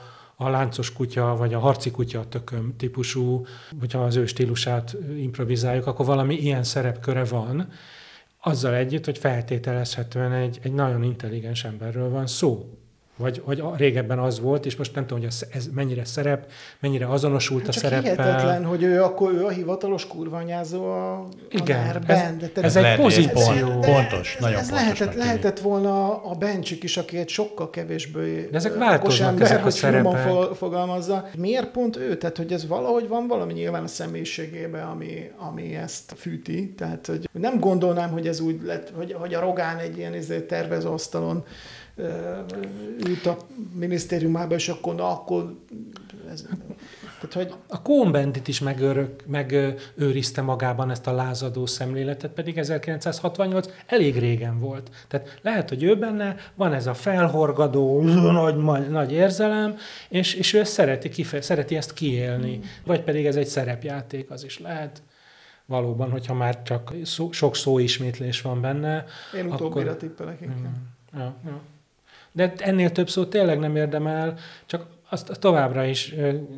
a láncos kutya, vagy a harci kutya tököm típusú, hogyha az ő stílusát improvizáljuk, akkor valami ilyen szerepköre van, azzal együtt, hogy feltételezhetően egy nagyon intelligens emberről van szó. Vagy régebben az volt, és most nem tudom, hogy ez mennyire szerep, mennyire azonosult a szereppel. Csak hihetetlen, hogy ő a hivatalos kurvanyázó a NER-ben. Ez egy pozíció. Pontos, nagyon pontos. Lehetett volna a Bencsik is, aki egy sokkal kevésbé de ezek változnak, ezek a szerepek. Fogalmazza. Miért pont ő? Tehát, hogy ez valahogy van valami nyilván a személyiségében, ami ezt fűti. Tehát, hogy nem gondolnám, hogy ez úgy lett, hogy a Rogán egy ilyen tervezőasztalon ült a minisztériumába, és akkor tehát, hogy... A Cohn-Bendit is megőrizte magában ezt a lázadó szemléletet, pedig 1968 elég régen volt. Tehát lehet, hogy ő benne van ez a felhorgadó, nagy érzelem, és ő szereti ezt kiélni. Vagy pedig ez egy szerepjáték, az is lehet. Valóban, hogyha már csak sok szóismétlés van benne. Én utóbbira tippelek inkább. Ja. De ennél több szó tényleg nem érdemel, csak azt továbbra is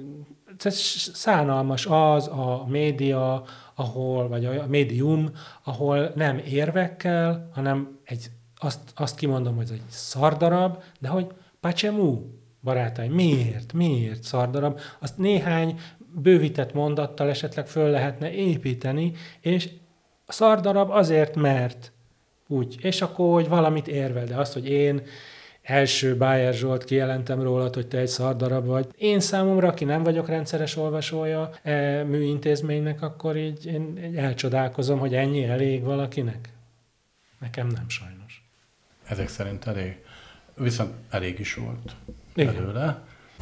szánalmas az a média, vagy a médium, ahol nem érvekkel, hanem azt kimondom, hogy ez egy szardarab, de hogy pacsemú, barátaim, miért szardarab? Azt néhány bővített mondattal esetleg föl lehetne építeni, és a szardarab azért, mert úgy, és akkor, hogy valamit érvel, de azt, hogy én első Bayer Zsolt kijelentem rólad, hogy te egy szardarab vagy. Én számomra, aki nem vagyok rendszeres olvasója műintézménynek, akkor én elcsodálkozom, hogy ennyi elég valakinek. Nekem nem sajnos. Ezek szerint elég. Viszont elég is volt belőle.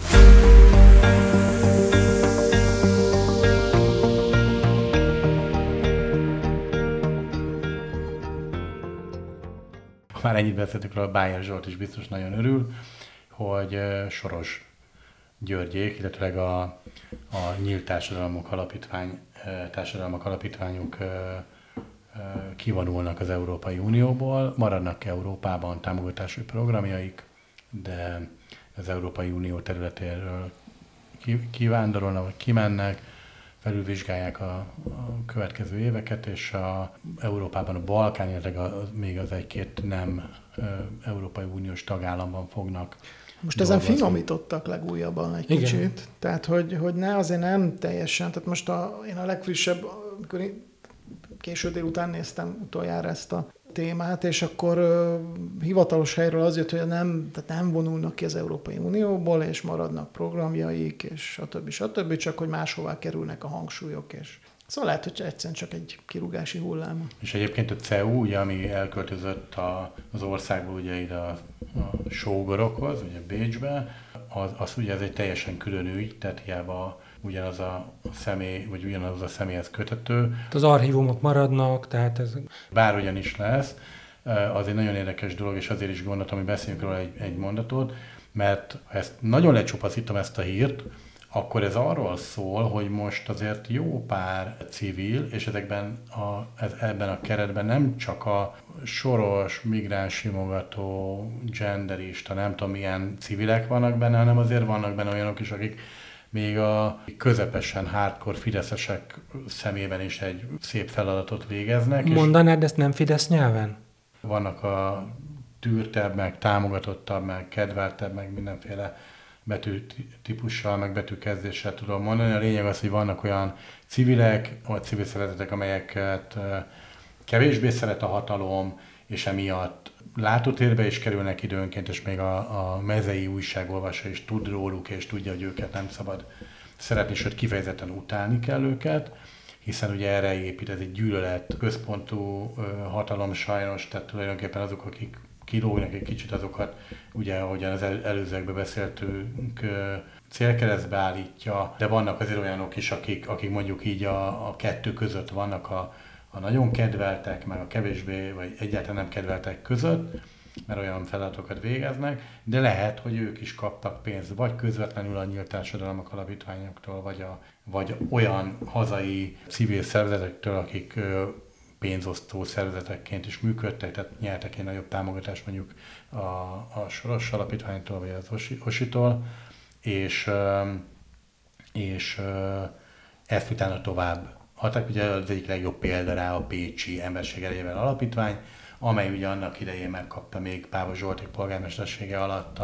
Már ennyit beszéltük róla, Bayer Zsolt is biztos nagyon örül, hogy Soros Györgyék, illetve a Nyílt Társadalmak Alapítványok kivonulnak az Európai Unióból, maradnak Európában támogatási programjaik, de az Európai Unió területéről kivándorolnak, vagy kimennek, felülvizsgálják a következő éveket, és Európában, a Balkán, illetve még az egy-két nem Európai Uniós tagállamban fognak most ezen finomítottak legújabban egy kicsit. Tehát, hogy azért nem teljesen. Tehát most én a legfrissebb, amikor késő délután néztem utoljára ezt a témát, és akkor hivatalos helyről az jött, hogy nem vonulnak ki az Európai Unióból, és maradnak programjaik, és stb., csak hogy máshová kerülnek a hangsúlyok, és szóval lehet, hogy egyszerűen csak egy kirúgási hullám. És egyébként a CEU, ugye, ami elköltözött az országból ugye ide a sógorokhoz, ugye Bécsbe, az ugye ez egy teljesen külön ügy, tehát hiába ugyanaz a személy, vagy ugyanaz a személyhez köthető. Az archívumok maradnak, tehát ez... Bárhogyan is lesz, az egy nagyon érdekes dolog, és azért is gondoltam, hogy beszéljünk róla egy mondatot, mert ha ezt nagyon lecsupaszítom ezt a hírt, akkor ez arról szól, hogy most azért jó pár civil, és ebben a keretben nem csak a soros, migránssimogató, genderista, nem tudom milyen civilek vannak benne, hanem azért vannak benne olyanok is, akik még a közepesen hardcore fideszesek szemében is egy szép feladatot végeznek. Mondanád ezt nem Fidesz nyelven? Vannak a tűrtebb, meg támogatottabb, meg kedveltebb, meg mindenféle betűtípussal, meg betűkezdéssel tudom mondani. A lényeg az, hogy vannak olyan civilek, vagy civil szervezetek, amelyeket kevésbé szeret a hatalom, és emiatt látótérbe is kerülnek időnként, és még a mezei újságolvasó is tud róluk, és tudja, hogy őket nem szabad szeretni, sőt kifejezetten utálni kell őket, hiszen ugye erre épít ez egy gyűlölet központú hatalom sajnos, tehát tulajdonképpen azok, akik kilógnak egy kicsit, azokat ugye, ahogyan az előzőekben beszéltünk, célkeresztbe állítja, de vannak azért olyanok is, akik mondjuk így a kettő között vannak, a nagyon kedveltek, meg a kevésbé, vagy egyáltalán nem kedveltek között, mert olyan feladatokat végeznek, de lehet, hogy ők is kaptak pénzt, vagy közvetlenül a nyílt társadalmak alapítványoktól, vagy olyan hazai civil szervezetektől, akik pénzosztó szervezetekként is működtek, tehát nyertek egy nagyobb támogatást mondjuk a Soros Alapítványtól, vagy az Ositól, és ezt utána tovább adták. Ugye az egyik legjobb példa rá a Pécsi Emberség Erejével Alapítvány, amely ugye annak idején megkapta még Páva Zsolték polgármestersége alatt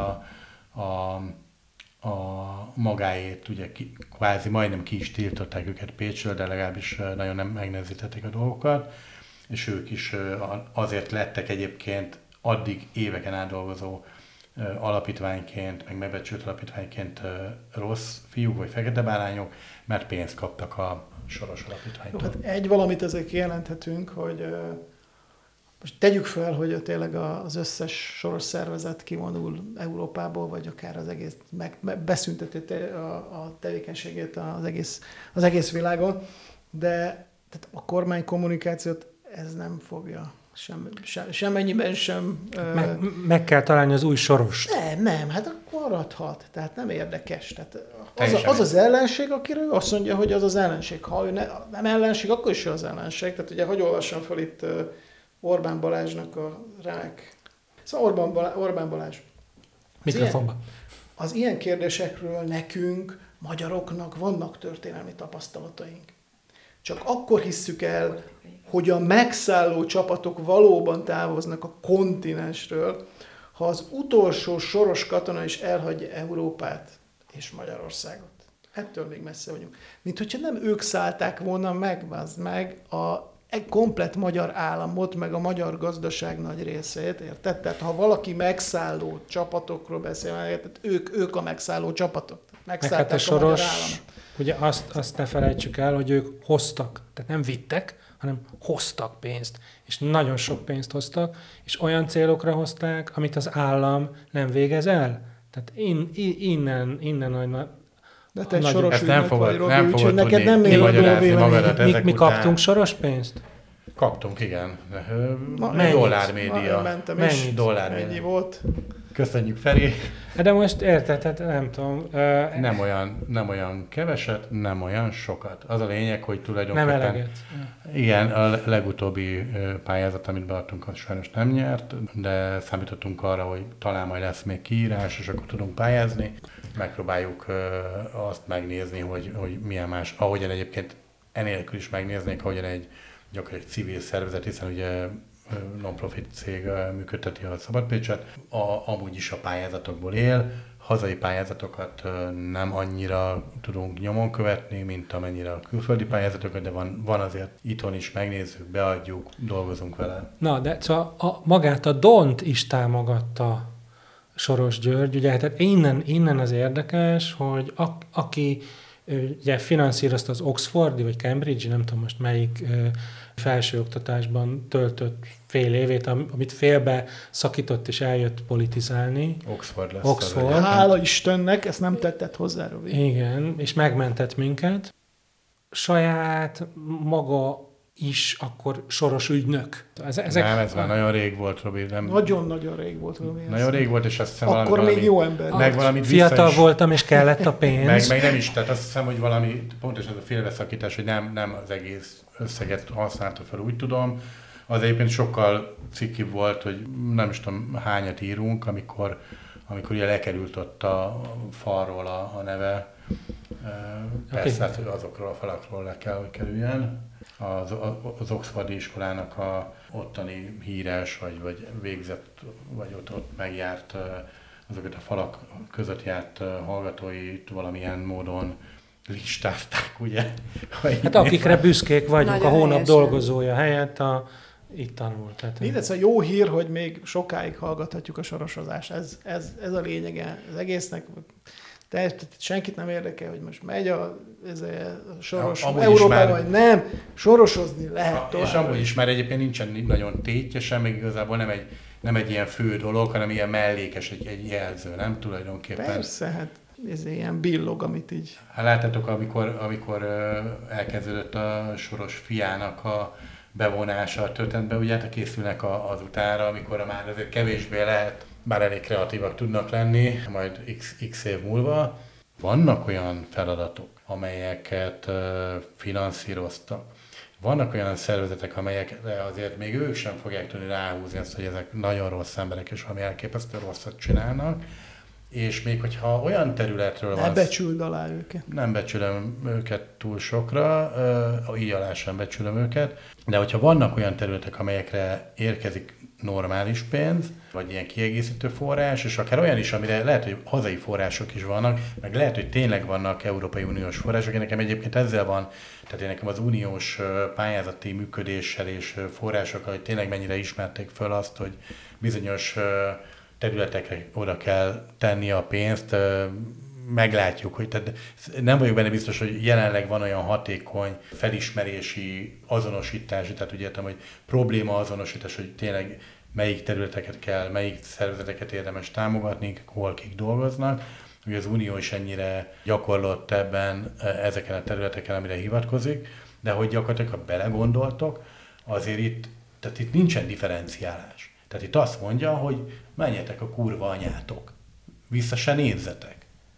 a magáét, ugye kvázi majdnem ki is tiltották őket Pécsről, de legalábbis nagyon nem megnehezítették a dolgokat, és ők is azért lettek egyébként addig éveken átdolgozó alapítványként, meg megbecsült alapítványként rossz fiúk vagy fekete bárányok, mert pénzt kaptak a Soros Alapítványtól. Hát egy valamit ezzel kijelenthetünk, hogy most tegyük fel, hogy tényleg az összes soros szervezet kivonul Európából, vagy akár az egész, beszünteti a tevékenységét az egész világon, de tehát a kormány kommunikációt ez nem fogja semmennyiben sem... Meg kell találni az új Sorost. Nem, hát akkor maradhat, tehát nem érdekes. Tehát az ellenség, akiről azt mondja, hogy az ellenség. Ha ő nem ellenség, akkor is ő az ellenség. Tehát ugye, hogy olvassam fel itt Orbán Balázsnak a remek... Szóval Orbán Balázs. Mikrofonba. Az ilyen kérdésekről nekünk, magyaroknak vannak történelmi tapasztalataink. Csak akkor hisszük el, hogy a megszálló csapatok valóban távoznak a kontinensről, ha az utolsó soros katona is elhagyja Európát és Magyarországot. Ettől még messze vagyunk. Mint hogyha nem ők szállták volna meg egy komplett magyar államot, meg a magyar gazdaság nagy részét, érted? Tehát ha valaki megszálló csapatokról beszél, tehát ők a megszálló csapatok. Megszállták a magyar államot. Ugye azt ne felejtsük el, hogy ők hoztak, tehát nem vittek, hanem hoztak pénzt. És nagyon sok pénzt hoztak, és olyan célokra hozták, amit az állam nem végez el. Tehát innen nagy... De te egy soros nem fogod tudni neked nem kimagyarázni magadat ezek után. Mi kaptunk soros pénzt? Kaptunk, igen. Dollármédia. Mennyi dollármédia? Mennyi volt? Köszönjük, Feri. De most érted, hát nem tudom. Nem olyan keveset, nem olyan sokat. Az a lényeg, hogy tulajdonképpen... Nem eleget. Igen, a legutóbbi pályázat, amit beadtunk, az sajnos nem nyert, de számítottunk arra, hogy talán majd lesz még kiírás, és akkor tudunk pályázni. Megpróbáljuk azt megnézni, hogy milyen más, ahogyan egyébként enélkül is megnéznék, ahogyan egy gyakorlatilag civil szervezet, hiszen ugye non-profit cég működteti a Szabad Pécset, amúgy is a pályázatokból él, hazai pályázatokat nem annyira tudunk nyomon követni, mint amennyire a külföldi pályázatokat, de van azért itthon is, megnézzük, beadjuk, dolgozunk vele. Na, de szóval magát a Dont is támogatta Soros György, ugye, tehát innen az érdekes, hogy aki ugye finanszírozta az Oxfordi, vagy Cambridge, nem tudom most melyik felsőoktatásban töltött fél évét, amit félbe szakított és eljött politizálni. Oxford lesz. Oxford. Hála Istennek, ezt nem tetted hozzá, Robi. Igen, és megmentett minket. Saját maga is akkor soros ügynök. Ez már nagyon rég volt, Robi. Nagyon-nagyon rég volt, Robi. Nagyon rég volt, és azt hiszem akkor valami, még jó ember. Meg valamit fiatal voltam, és kellett a pénz. meg nem is, tehát azt hiszem, hogy valami, pontosan ez a félbeszakítás, hogy nem az egész összeget használta fel, úgy tudom. Az egyébként sokkal cikkibb volt, hogy nem is tudom hányat írunk, amikor ugye lekerült ott a falról a neve. Persze, hát, hogy azokról a falakról le kell, hogy kerüljen. Az Oxfordi iskolának a ottani híres, vagy végzett, vagy ott megjárt, azokat a falak között járt hallgatóit valamilyen módon listázták, ugye? Hát akikre büszkék vagyunk, nagyon a hónap helyesen. Dolgozója helyett itt tanult. Mindegyszer jó hír, hogy még sokáig hallgathatjuk a sorosozást. Ez a lényege az egésznek. Tehát senkit nem érdekel, hogy most megy a soros Európa, vagy nem. Sorosozni lehet tovább. És amúgy is már egyébként nincsen nagyon tétje sem, még igazából nem egy ilyen fő dolog, hanem ilyen mellékes, egy jelző, nem tulajdonképpen. Persze, hát ez ilyen billog, amit így... Hát láttátok, amikor elkezdődött a Soros fiának a bevonása a történetbe, ugye hát készülnek az utára, amikor már azért kevésbé lehet, bár elég kreatívak tudnak lenni, majd x év múlva. Vannak olyan feladatok, amelyeket finanszíroztak. Vannak olyan szervezetek, amelyekre azért még ők sem fogják tudni ráhúzni azt, hogy ezek nagyon rossz emberek, és valami elképesztő rosszat csinálnak. És még hogyha olyan területről van... Ne becsüld alá őket. Nem becsülöm őket túl sokra, így alá sem becsülöm őket, de hogyha vannak olyan területek, amelyekre érkezik normális pénz, vagy ilyen kiegészítő forrás, és akár olyan is, amire lehet, hogy hazai források is vannak, meg lehet, hogy tényleg vannak Európai Uniós források. Nekem egyébként ezzel van, tehát én nekem az uniós pályázati működéssel és forrásokkal, hogy tényleg mennyire ismerték föl azt, hogy bizonyos területekre oda kell tenni a pénzt, meglátjuk, hogy tehát nem vagyok benne biztos, hogy jelenleg van olyan hatékony felismerési, azonosítási, tehát úgy értem, hogy probléma azonosítás, hogy tényleg melyik területeket kell, melyik szervezeteket érdemes támogatni, hol kik dolgoznak. Ugye az Unió is ennyire gyakorlott ebben ezeken a területeken, amire hivatkozik, de hogy gyakorlatilag, ha belegondoltok, azért itt nincsen differenciálás. Tehát itt azt mondja, hogy menjetek a kurva anyátok, vissza se nézzetek.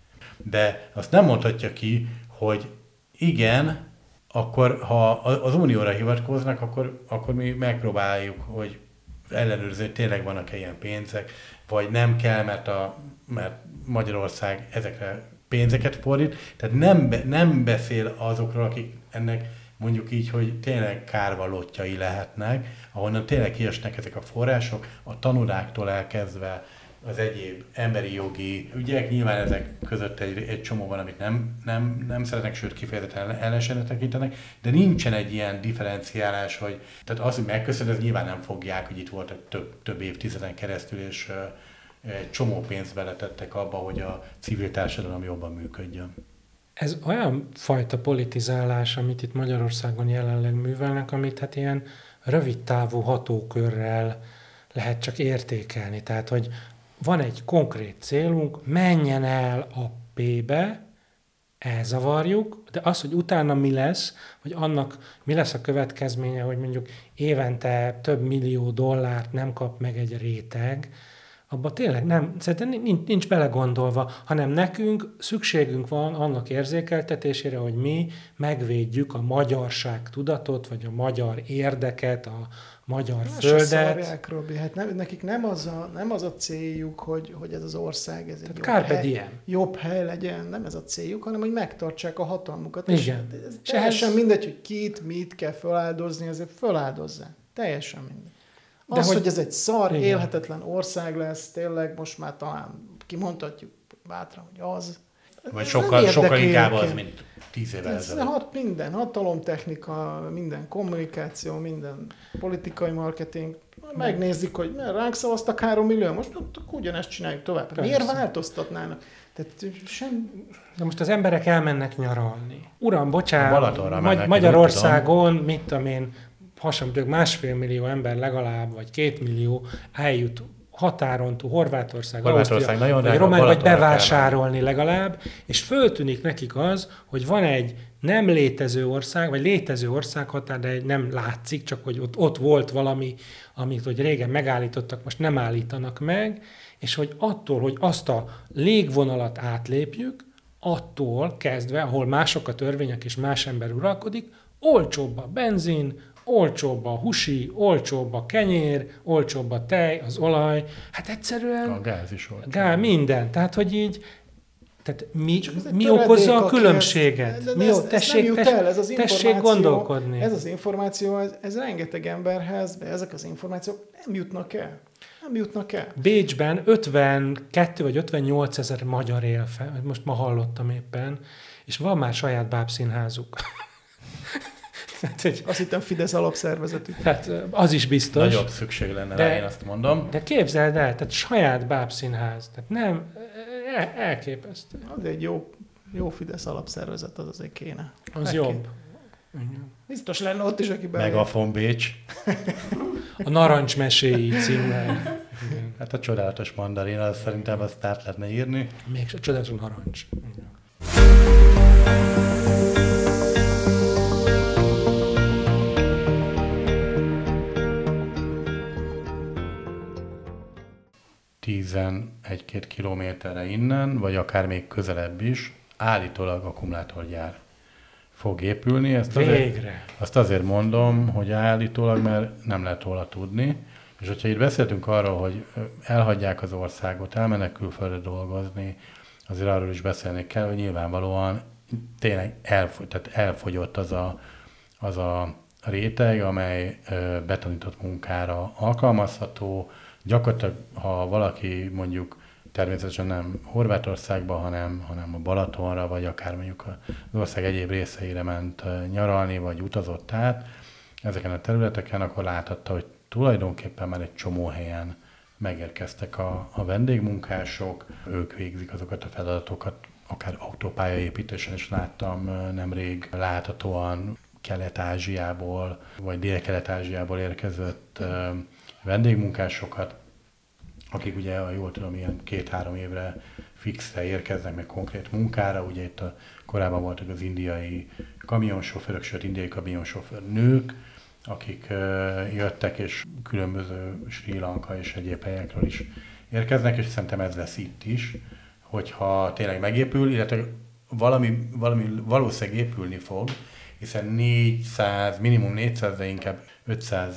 De azt nem mondhatja ki, hogy igen, akkor ha az Unióra hivatkoznak, akkor mi megpróbáljuk, hogy ellenőrizni, hogy tényleg vannak-e ilyen pénzek, vagy nem kell, mert Magyarország ezekre pénzeket fordít. Tehát nem beszél azokról, akik ennek mondjuk így, hogy tényleg kárvallottjai lehetnek, ahonnan tényleg kiesnek ezek a források, a tanuráktól elkezdve az egyéb emberi jogi ügyek, nyilván ezek között egy csomó van, amit nem szeretnek, sőt kifejezetten ellenségnek tekintenek, de nincsen egy ilyen differenciálás, hogy tehát az, hogy megköszönöm, ez nyilván nem fogják, hogy itt voltak több évtizeden keresztül, és egy csomó pénzt beletettek abba, hogy a civil társadalom jobban működjön. Ez olyan fajta politizálás, amit itt Magyarországon jelenleg művelnek, amit hát ilyen rövidtávú hatókörrel lehet csak értékelni. Tehát, hogy van egy konkrét célunk, menjen el a P-be, elzavarjuk, de az, hogy utána mi lesz, vagy annak mi lesz a következménye, hogy mondjuk évente több millió dollárt nem kap meg egy réteg, abban tényleg nem, szerintem nincs belegondolva, hanem nekünk szükségünk van annak érzékeltetésére, hogy mi megvédjük a magyarság tudatot, vagy a magyar érdeket, a magyar földet. Szarják, Robi, hát nekik nem az a céljuk, hogy ez az ország ez egy jobb hely legyen, nem ez a céljuk, hanem hogy megtartsák a hatalmukat. Igen. És ez teljesen mindegy, hogy mit kell feláldozni, azért feláldozzák. Teljesen mindegy. Az, hogy ez egy szar, élhetetlen ország lesz, tényleg most már talán kimondhatjuk, bátran, hogy az. Vagy Ez sokkal inkább az, őket. mint 10 évvel Ez ezelőtt. minden hatalomtechnika, minden kommunikáció, minden politikai marketing. Megnézik, hogy ránk szavaztak 3 millió, most ugyanezt csináljuk tovább. Persze. Miért változtatnának? Tehát De most az emberek elmennek nyaralni. Uram, Balatonra mennek, Magyarországon, mit tudom én, hasonlóan 1,5 millió ember legalább, vagy 2 millió eljut határon túl, Horvátország, Ausztria, nagyon vagy drága, Románia, vagy Balatonra bevásárolni legalább, és föltűnik nekik az, hogy van egy nem létező ország, vagy létező országhatár, de nem látszik, csak hogy ott volt valami, amit hogy régen megállítottak, most nem állítanak meg, és hogy attól, hogy azt a légvonalat átlépjük, attól kezdve, ahol mások a törvények és más ember uralkodik, olcsóbb a benzin, olcsóbb a husi, olcsóbb a kenyér, olcsóbb a tej, az olaj, hát egyszerűen... A gáz is olcsó. Minden. Tehát, hogy így, tehát mi töredék, okozza a aki különbséget? Tessék gondolkodni. Ez az információ, ez rengeteg emberhez, de ezek az információk nem jutnak el. Nem jutnak el. Bécsben 52 vagy 58 ezer magyar él fel, most ma hallottam éppen, és van már saját bábszínházuk. Azt hittem Fidesz alapszervezetük. Tehát az is biztos. Nagyobb szükség lenne rá, én azt mondom. De képzeld el, tehát saját bábszínház. Tehát nem, elképesztő. Az egy jó Fidesz alapszervezet, az azért kéne. Az jobb. Biztos lenne ott is, aki bejön. Megafon Bécs. A Narancs meséi címmel. Hát a csodálatos mandarin, az szerintem azt át lehetne írni. Még a csodálatos narancs. Egy-két kilométerre innen, vagy akár még közelebb is, állítólag akkumulátorgyár fog épülni. Végre! Azt azért mondom, hogy állítólag, mert nem lehet róla tudni. És hogyha itt beszéltünk arról, hogy elhagyják az országot, elmennek külföldre dolgozni, azért arról is beszélni kell, hogy nyilvánvalóan tényleg elfogyott az a réteg, amely betanított munkára alkalmazható. Gyakorlatilag, ha valaki mondjuk természetesen nem Horvátországba, hanem a Balatonra, vagy akár mondjuk az ország egyéb részeire ment nyaralni, vagy utazott át ezeken a területeken, akkor láthatta, hogy tulajdonképpen már egy csomó helyen megérkeztek a vendégmunkások, ők végzik azokat a feladatokat, akár autópályaépítésen is láttam nemrég láthatóan Kelet-Ázsiából, vagy Dél-Kelet-Ázsiából érkezett vendégmunkásokat, akik ugye, jól tudom, ilyen 2-3 évre fixre érkeznek meg konkrét munkára. Ugye itt korábban voltak az indiai kamionsofőrök, sőt indiai kamionsofőr nők, akik jöttek, és különböző Sri Lanka és egyéb helyekről is érkeznek, és szerintem ez lesz itt is, hogyha tényleg megépül, illetve valami valószínűleg épülni fog, hiszen 400, minimum 400, de inkább 500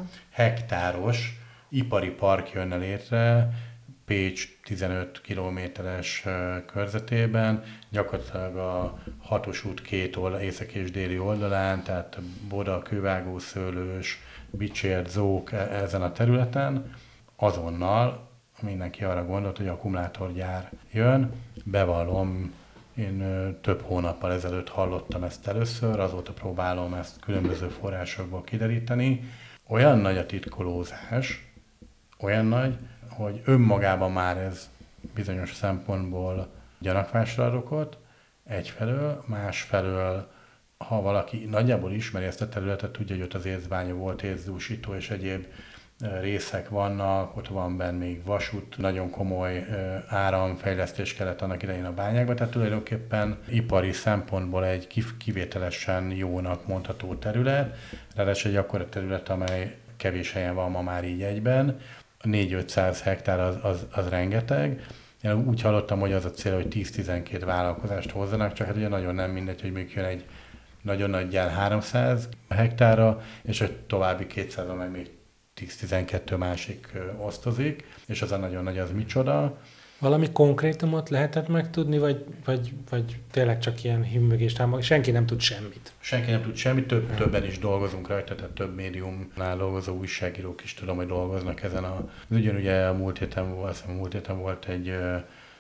hektáros ipari park jönne létre Pécs 15 kilométeres körzetében, gyakorlatilag a 6-os út két északi és déli oldalán, tehát Boda, Kővágó, Szőlős, Bicsért, Zók ezen a területen. Azonnal mindenki arra gondolt, hogy akkumulátorgyár jön. Bevallom, én több hónappal ezelőtt hallottam ezt először, azóta próbálom ezt különböző forrásokból kideríteni. Olyan nagy a titkolózás, olyan nagy, hogy önmagában már ez bizonyos szempontból gyanakvásra ad okot, egyfelől, másfelől, ha valaki nagyjából ismeri ezt a területet, tudja, hogy ott az észbánya volt, észdúsító és egyéb részek vannak, ott van benne még vasút, nagyon komoly áramfejlesztés kellett annak idején a bányákban, tehát tulajdonképpen ipari szempontból egy kivételesen jónak mondható terület, ráadásul egy akkora terület, amely kevés helyen van ma már így egyben, 400-500 hektár az rengeteg. Én úgy hallottam, hogy az a cél, hogy 10-12 vállalkozást hozzanak, csak hát ugye nagyon nem mindegy, hogy még jön egy nagyon nagy gyár 300 hektárra, és hogy további 200-on meg még 10-12 másik osztozik, és az a nagyon nagy az micsoda. Valami konkrétumot lehetett megtudni, vagy tényleg csak ilyen hímbögés támog? Senki nem tud semmit. Senki nem tud semmit, többen is dolgozunk rajta, tehát több médiumnál dolgozó újságírók is tudom, hogy dolgoznak ezen a ügyön. Ugye a múlt héten volt egy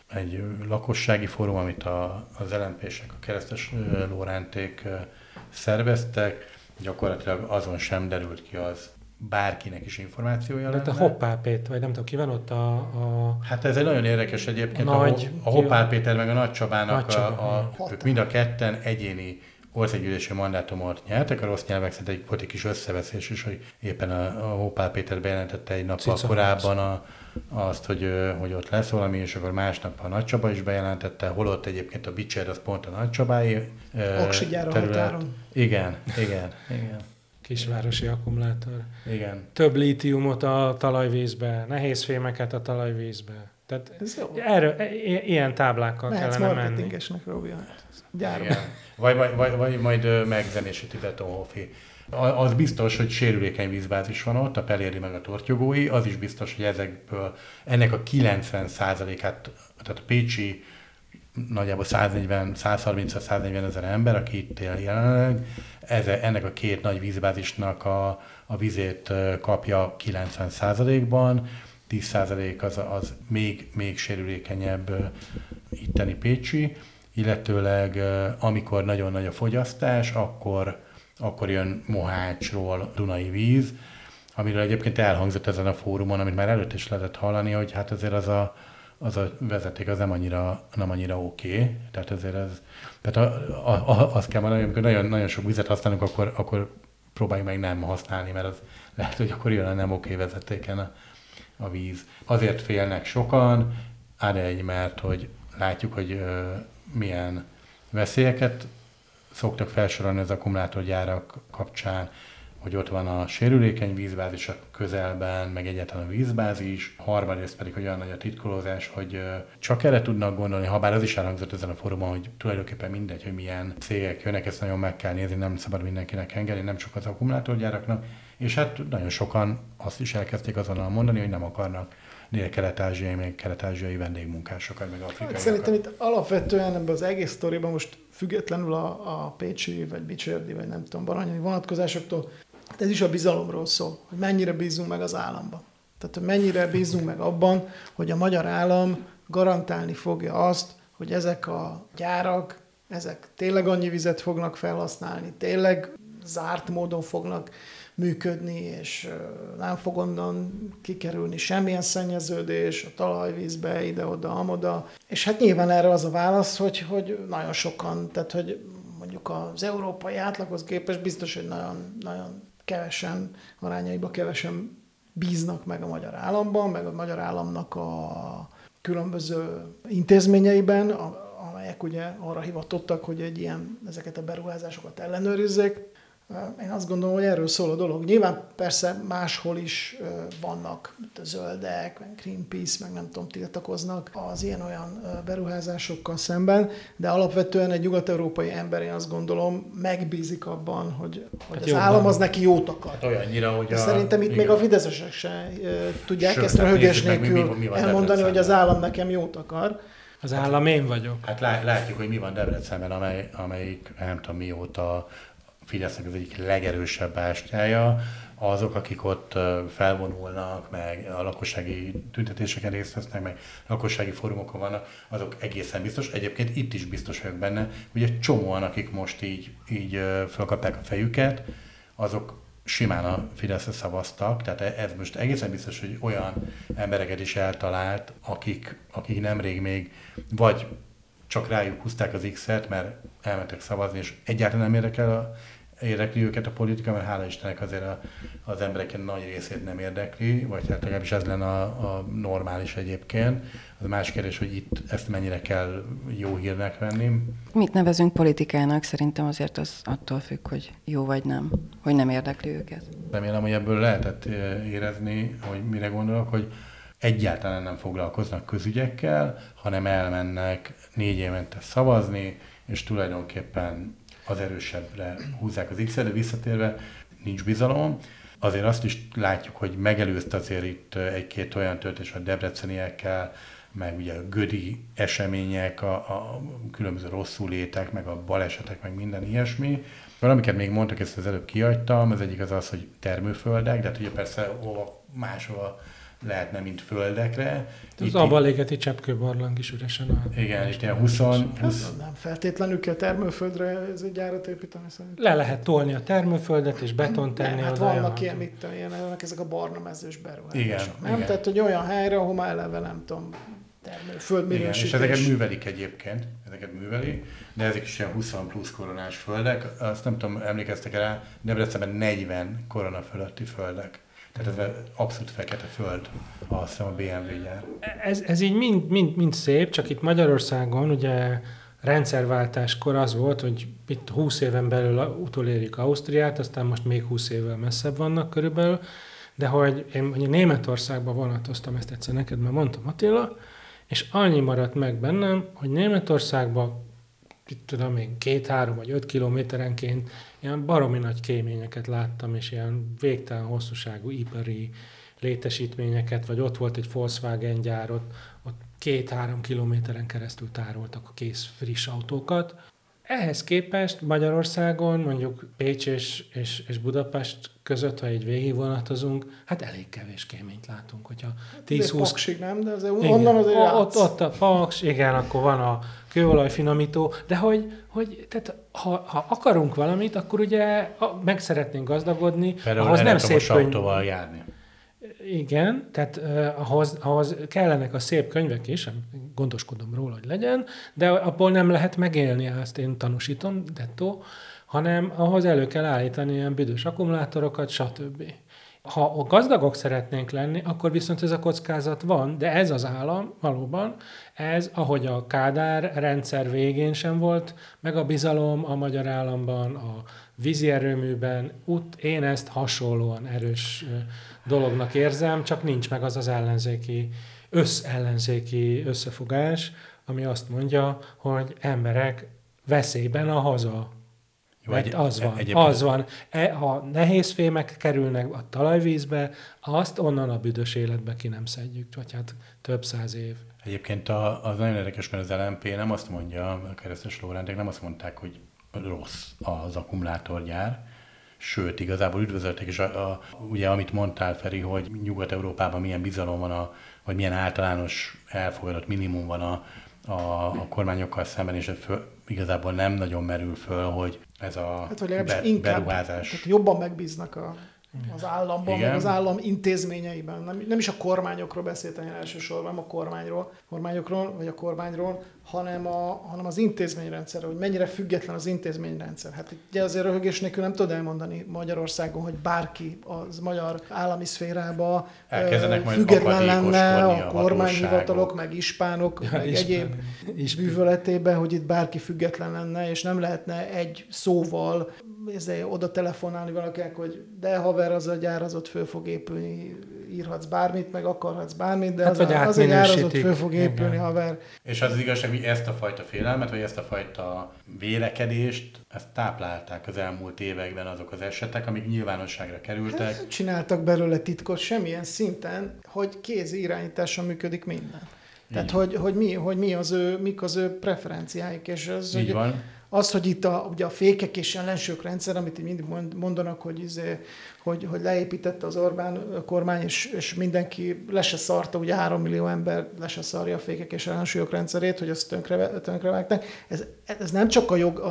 egy lakossági fórum, amit az LMP-sek, a Keresztes Lóránték szerveztek, gyakorlatilag azon sem derült ki az bárkinek is információja lenne. De a Hoppál Péter, vagy nem tudom, ki van ott Hát ez egy nagyon érdekes egyébként. A Hoppál Péter meg a Nagy Csabának ők mind a ketten egyéni országgyűlési mandátumot nyertek. A rossz nyelvek szerint volt egy kis összeveszés is, hogy éppen a Hoppál Péter bejelentette egy nappal korábban azt, hogy ott lesz valami, és akkor másnap a Nagy Csaba is bejelentette, holott egyébként a Bicser az pont a Nagy Csabái Oksigyára határon. Igen. Kisvárosi akkumulátor. Igen. Több lítiumot a talajvízbe, nehézfémeket a talajvízbe. Tehát ilyen táblákkal kellene menni. Marketingesnek, Robi, gyárban. Vagy majd megzenésíti Betonhofi. Az biztos, hogy sérülékeny vízbázis van ott, a Peléri meg a Tortyogói, az is biztos, hogy ezekből ennek a 90%-át, tehát a pécsi nagyjából 130-140 ezer ember, aki itt él jelenleg, ennek a két nagy vízbázisnak a vizét kapja 90%-ban, 10% az még sérülékenyebb itteni pécsi, illetőleg amikor nagyon nagy a fogyasztás, akkor jön Mohácsról Dunai víz, amiről egyébként elhangzott ezen a fórumon, amit már előtt is lehetett hallani, hogy hát azért az a vezeték az nem annyira oké. Tehát azért azt kell mondani, amikor nagyon sok vizet használunk, akkor próbáljuk meg nem használni, mert az lehet, hogy akkor jön a nem oké vezetéken a víz. Azért félnek sokan, mert hogy látjuk, hogy milyen veszélyeket szoktak felsorolni az akkumulátorgyárak kapcsán, hogy ott van a sérülékeny vízbázis a közelben, meg egyáltalán a vízbázis. Harmadrészt pedig, hogy olyan nagy a titkolózás, hogy csak erre tudnak gondolni, ha bár az is elhangzott ezen a fórumon, hogy tulajdonképpen mindegy, hogy milyen cégek jönnek, ezt nagyon meg kell nézni, nem szabad mindenkinek engedni, nem csak az akkumulátorgyáraknak. És hát nagyon sokan azt is elkezdték azonnal mondani, hogy nem akarnak dél-kelet-ázsiai, még kelet-ázsiai vendégmunkásokat, meg afrikaiakat. Szerintem itt alapvetően ebben az egész sztoriban most függetlenül a pécsi, vagy bicsérdi, vagy nem tudom, baranyai vonatkozásoktól, ez is a bizalomról szól, hogy mennyire bízunk meg az államban. Tehát, hogy mennyire bízunk meg abban, hogy a magyar állam garantálni fogja azt, hogy ezek a gyárak, ezek tényleg annyi vizet fognak felhasználni, tényleg zárt módon fognak működni, és nem fog onnan kikerülni semmilyen szennyeződés a talajvízbe, ide-oda, amoda. És hát nyilván erre az a válasz, hogy nagyon sokan, tehát hogy mondjuk az európai átlaghoz képest biztos, hogy nagyon kevesen, arányaiban kevesen bíznak meg a magyar államban, meg a magyar államnak a különböző intézményeiben, amelyek ugye arra hivatottak, hogy ezeket a beruházásokat ellenőrizzék. Én azt gondolom, hogy erről szól a dolog. Nyilván persze máshol is vannak a zöldek, meg Greenpeace, meg nem tudom, tiltakoznak az ilyen-olyan beruházásokkal szemben, de alapvetően egy nyugat-európai ember, én azt gondolom, megbízik abban, hogy hát az állam az neki jót akar. Hát olyannyira, hogy szerintem itt még a fideszesek se tudják ezt röhögés nélkül elmondani, hogy az állam nekem jót akar. Az állam én vagyok. Hát látjuk, hogy mi van Debrecenben, amelyik nem tudom mióta Fidesznek az egyik legerősebb bástyája, azok, akik ott felvonulnak, meg a lakossági tüntetéseken részt vesznek, meg lakossági fórumokon vannak, azok egészen biztos. Egyébként itt is biztos vagyok benne, hogy egy csomóan, akik most így felkapták a fejüket, azok simán a Fideszre szavaztak, tehát ez most egészen biztos, hogy olyan embereket is eltalált, akik nemrég még vagy csak rájuk húzták az X-et, mert elmentek szavazni, és egyáltalán nem érdekli őket a politika, mert hála Istennek azért az emberek nagy részét nem érdekli, vagy hát legalábbis ez lenne a normális egyébként. Az más kérdés, hogy itt ezt mennyire kell jó hírnek venni. Mit nevezünk politikának? Szerintem azért az attól függ, hogy jó vagy nem, hogy nem érdekli őket. Remélem, hogy ebből lehetett érezni, hogy mire gondolok, hogy egyáltalán nem foglalkoznak közügyekkel, hanem elmennek 4 évente szavazni, és tulajdonképpen az erősebbre húzzák az X-et, de visszatérve nincs bizalom. Azért azt is látjuk, hogy megelőzte azért itt egy-két olyan történet a debreceniekkel, meg ugye a gödi események, a különböző rosszulétek, meg a balesetek, meg minden ilyesmi. Valamiket még mondtak, ezt az előbb kihagytam, az egyik az, hogy termőföldek, de hát ugye persze máshova lehetne, mint földekre. Az Abalégeti cseppkőbarlang is üresen áll. Igen, itt ilyen 20... Nem feltétlenül kell termőföldre ez egy gyárat építeni szerint. Le lehet tolni a termőföldet és betont tenni hát oda. vannak ilyenek ezek a barna mezős beruházások. Nem? Igen. Tehát, hogy olyan helyre, ahol már eleve nem tudom, termőföld minősítés. És ezeket művelik egyébként, de ezek is ilyen 20 plusz koronás földek. Azt nem tudom, emlékeztek rá, Debrecenben 40 korona fölötti földek. Tehát ez abszolút fekete föld, azt hiszem a BMW gyár. Ez így mind szép, csak itt Magyarországon ugye rendszerváltáskor az volt, hogy itt 20 éven belül utolérjük Ausztriát, aztán most még 20 évvel messzebb vannak körülbelül, de hogy én Németországban vonatoztam, ezt egyszer neked már mondtam, Attila, és annyi maradt meg bennem, hogy Németországban, itt tudom én, 2-3 vagy 5 kilométerenként ilyen baromi nagy kéményeket láttam, és ilyen végtelen hosszúságú ipari létesítményeket, vagy ott volt egy Volkswagen gyár, ott 2-3 kilométeren keresztül tároltak a kész friss autókat. Ehhez képest Magyarországon, mondjuk Pécs és Budapest között, ha így végigvonatozunk, hát elég kevés kéményt látunk, hogyha 10-20... Paksig nem, de azért onnan azért ott a Paks, igen, akkor van a kőolajfinomító, de tehát, ha akarunk valamit, akkor ugye meg szeretnénk gazdagodni. Például elektromos autóval járni. Igen, tehát ahhoz kellenek a szép könyvek is, gondoskodom róla, hogy legyen, de abból nem lehet megélni, ezt én tanúsítom, dettó, hanem ahhoz elő kell állítani ilyen büdös akkumulátorokat, stb. Ha gazdagok szeretnénk lenni, akkor viszont ez a kockázat van, de ez az állam valóban, ez, ahogy a Kádár rendszer végén sem volt, meg a bizalom a magyar államban, a vízi erőműben, én ezt hasonlóan erős dolognak érzem, csak nincs meg az ellenzéki összefogás, ami azt mondja, hogy emberek veszélyben a haza. Mert az van. Ha nehéz fémek kerülnek a talajvízbe, azt onnan a büdös életbe ki nem szedjük, vagy hát több 100 év. Egyébként az nagyon érdekes, mert az LMP nem azt mondja, a Keresztes Lórándék nem azt mondták, hogy rossz az akkumulátorgyár, sőt, igazából üdvözölték, és ugye amit mondtál, Feri, hogy Nyugat-Európában milyen bizalom van, vagy milyen általános elfogadott minimum van a kormányokkal szemben, és igazából nem nagyon merül föl, hogy ez a beruházás. Tehát jobban megbíznak az államban, meg az állam intézményeiben. Nem is a kormányokról beszéltem elsősorban, nem a kormányokról, vagy a kormányról, hanem az intézményrendszerről, hogy mennyire független az intézményrendszer. Hát ugye azért röhögés nélkül nem tudod elmondani Magyarországon, hogy bárki az magyar állami szférába független lenne a kormányhivatalok, meg ispánok, meg egyéb bűvöletében, hogy itt bárki független lenne, és nem lehetne egy szóval oda telefonálni valakinek, hogy de haver, az a gyár az ott föl fog épülni, írhatsz bármit, meg akarhatsz bármit, de hát az a gyár az ott föl fog épülni, haver. És az igazság, hogy ezt a fajta félelmet, vagy ezt a fajta vélekedést, ezt táplálták az elmúlt években azok az esetek, amik nyilvánosságra kerültek. Hát, csináltak belőle titkot semmilyen szinten, hogy kézi irányítással működik minden. Tehát, hogy mik az ő preferenciáik. És az, így van. Az, hogy itt ugye a fékek és ellensők rendszer, amit mindig mondanak, hogy leépítette az Orbán kormány, és mindenki le se szarta, ugye 3 millió ember le se szarja a fékek és ellensúlyok rendszerét, hogy azt tönkrevágták. Ez nem csak